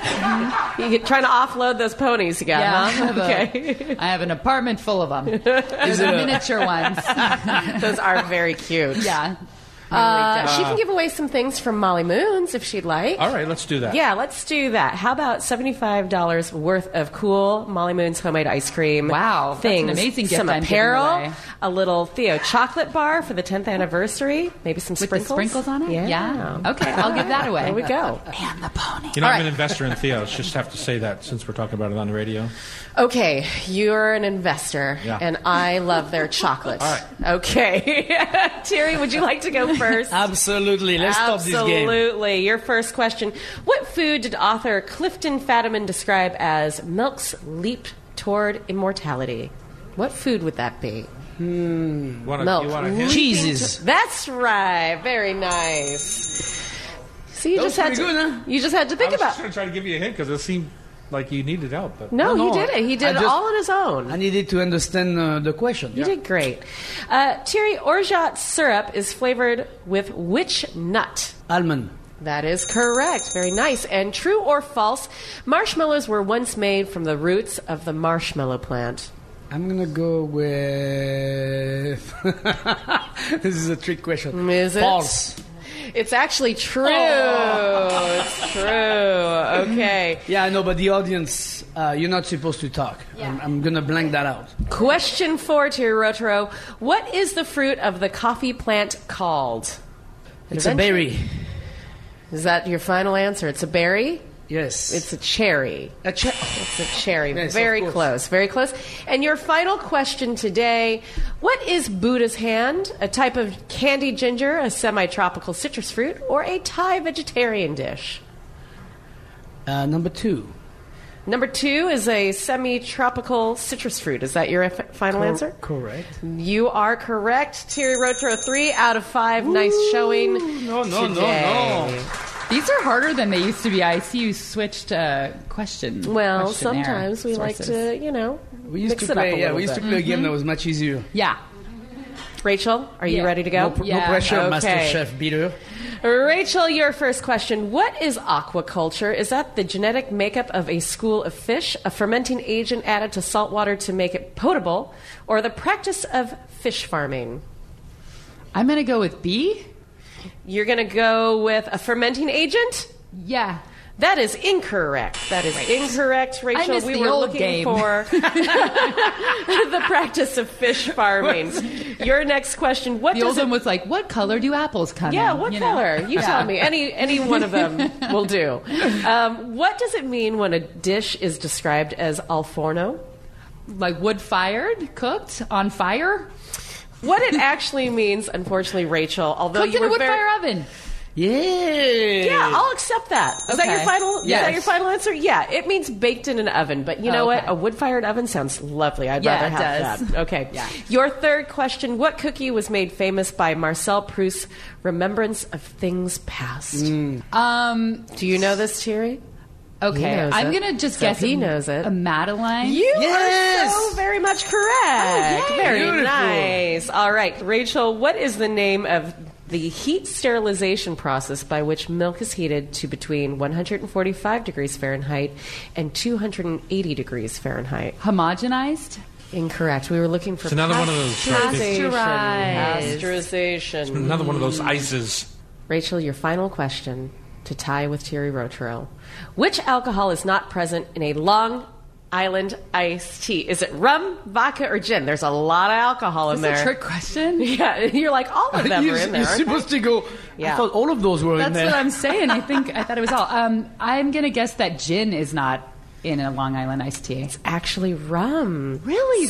get, trying to offload those ponies you got, Yeah, I huh? have, Okay. a, I have an apartment full of them. These are miniature ones. Those are very cute. Yeah. Uh, she can give away some things from Molly Moons if she'd like. All right, let's do that. Yeah, let's do that. How about seventy-five dollars worth of cool Molly Moon's homemade ice cream? Wow, that's an things, amazing gift some I'm giving apparel, away. a little Theo chocolate bar for the tenth anniversary, maybe some With the sprinkles. sprinkles on it? Yeah. Yeah. Okay, I'll give that away. There we go. And the pony. You know, All I'm right. an investor in Theo's. Just have to say that since we're talking about it on the radio. Okay, you're an investor, Yeah. and I love their chocolate. All right. Okay, Thierry, would you like to go first? Absolutely. Let's stop this game. Absolutely. Your first question. What food did author Clifton Fadiman describe as milk's leap toward immortality? What food would that be? Wanna, Milk. You want a hint? Cheeses. That's right. Very nice. So you That just was had to pretty good, huh? you just had to I think was about. just going to try to give you a hint because it seemed like you needed help. But No, No, he no, did it. He did I it just- all on his own. I needed to understand uh, the question. You did great. Uh, Thierry, orgeat syrup is flavored with which nut? Almond. That is correct. Very nice. And true or false, marshmallows were once made from the roots of the marshmallow plant. I'm going to go with... This is a trick question. Is it? False. It's actually true. It's true. Okay. Yeah, I know, but the audience, uh, you're not supposed to talk. I'm, I'm going to blank that out. Question four, Thierry Rotaro. What is the fruit of the coffee plant called? It's a berry. Is that your final answer? It's a berry? Yes. It's a cherry. a che- It's a cherry. Yes, Very of course. close. Very close. And your final question today, what is Buddha's hand? A type of candied ginger, a semi-tropical citrus fruit, or a Thai vegetarian dish? uh, number two. Number two is a semi-tropical citrus fruit. Is that your f- final Cor- answer? Correct. You are correct. Thierry Rotaro, three out of five. Nice showing. No, no, no, today. no. These are harder than they used to be. I see you switched uh, question. Well, questionnaire sometimes we sources. like to, you know, We used mix to it up play. a Yeah, little we used bit. to play a game that was much easier. Yeah. Rachel, are you Yeah. ready to go? No, pr- Yeah. no pressure, Okay. Master Chef beater. Rachel, your first question. What is aquaculture? Is that the genetic makeup of a school of fish, a fermenting agent added to salt water to make it potable, or the practice of fish farming? I'm going to go with B. You're going to go with a fermenting agent? Yeah. That is incorrect. That is incorrect, Rachel. missed We the were old looking game. for the practice of fish farming. Your next question. What The does old it one was like, what color do apples come Yeah, in? what You know? color? You Yeah. tell me. Any any one of them will do. Um, what does it mean when a dish is described as al forno? Like wood-fired, cooked, on fire? What it actually means, unfortunately, Rachel, although Cooked you in a were very, wood-fire oven. Yeah. Yeah, I'll accept that. Is that your Okay. final? Is Yes. that your final answer? Yeah, it means baked in an oven. But you know Okay. what? A wood-fired oven sounds lovely. I'd Yeah, rather it have does. that. Okay. Yeah. Your third question: what cookie was made famous by Marcel Proust's Remembrance of Things Past? Um, Do you know this, Thierry? He okay, knows I'm it. going to just So guess he a, knows it. a Madeline. You Yes! are so very much correct. yay. Very Beautiful. nice. All right, Rachel, what is the name of the heat sterilization process by which milk is heated to between one hundred forty-five degrees Fahrenheit and two hundred eighty degrees Fahrenheit? Homogenized? Incorrect. We were looking for It's another one of those pasteurization. Pasteurized. Pasteurization. Another one of those ices. Rachel, your final question to tie with Thierry Rotero. Which alcohol is not present in a Long Island iced tea? Is it rum, vodka, or gin? There's a lot of alcohol in Is there. a trick question? Yeah, you're like, all of them you're are in there. you're aren't supposed to go. Yeah. I thought all of those were in That's there. what I'm saying. I think I thought it was all. Um, I'm going to guess that gin is not in a Long Island iced tea. they? Actually, rum. Really?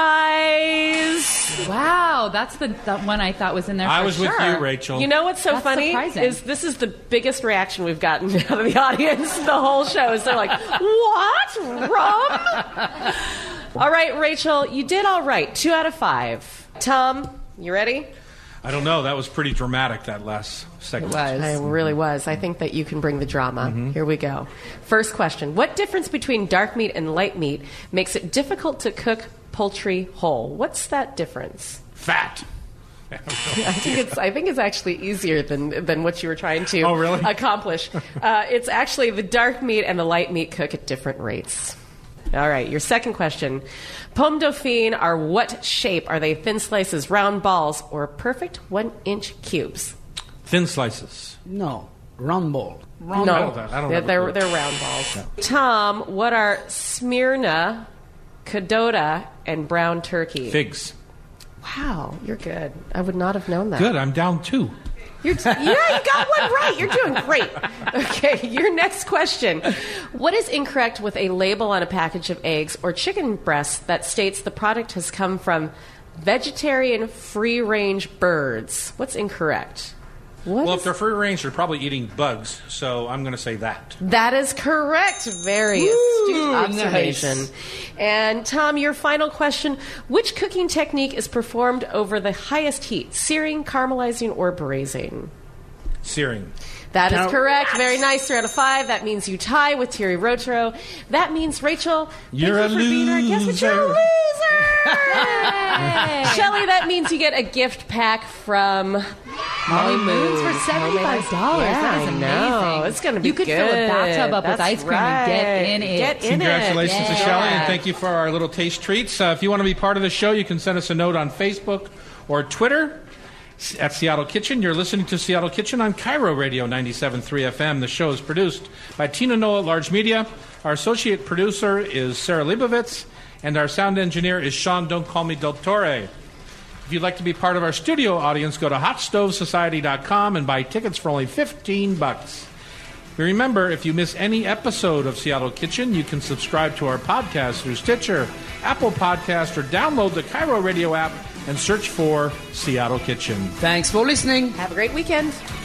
Surprise! Wow, that's the, the one I thought was in there. I for was with sure. you, Rachel. You know what's so That's funny surprising. is this is the biggest reaction we've gotten out of the audience the whole show. Is they're like, "What? Rum?" All right, Rachel, you did all right. Two out of five. Tom, you ready? I don't know. That was pretty dramatic, that last segment. I really was. I think that you can bring the drama. Here we go. First question. What difference between dark meat and light meat makes it difficult to cook poultry whole? What's that difference? Fat. I think it's I think it's actually easier than than what you were trying to Oh, really? accomplish. Uh, it's actually the dark meat and the light meat cook at different rates. All right, your second question. Pomme dauphine are what shape? Are they thin slices, round balls, or perfect one-inch cubes? Thin slices. No, round ball. Wrong. No, I don't, I don't they're, have a they're, clue. they're round balls. Tom, what are Smyrna, Cadota, and brown turkey? Figs. Wow, you're good. I would not have known that. Good. I'm down two. You're t- yeah, you got one right. You're doing great. Okay, your next question. What is incorrect with a label on a package of eggs or chicken breasts that states the product has come from vegetarian free-range birds? What's incorrect? What Well, is- if they're free range, they're probably eating bugs, so I'm going to say that. That is correct. Very astute nice. observation. And Tom, your final question. Which cooking technique is performed over the highest heat? Searing, caramelizing, or braising? Searing. That is Now- correct. Very nice. Three out of five. That means you tie with Thierry Rotero. That means, Rachel, You're thank a you for being our guest, but you're a loser. loser. Shelley, that means you get a gift pack from Molly Moons for seventy-five dollars. Yeah, That is I amazing. know. It's going to be You could good. fill a bathtub up with That's ice cream and get right. in it. Get in Congratulations it. to Shelley, and thank you for our little taste treats. Uh, if you want to be part of the show, you can send us a note on Facebook or Twitter at Seattle Kitchen. You're listening to Seattle Kitchen on Cairo Radio ninety-seven point three F M. The show is produced by Tina Noah at Large Media. Our associate producer is Sarah Leibovitz, and our sound engineer is Sean Don't Call Me Del Torre. If you'd like to be part of our studio audience, go to hot stove society dot com and buy tickets for only fifteen bucks. Remember, if you miss any episode of Seattle Kitchen, you can subscribe to our podcast through Stitcher, Apple Podcast, or download the Cairo Radio app and search for Seattle Kitchen. Thanks for listening. Have a great weekend.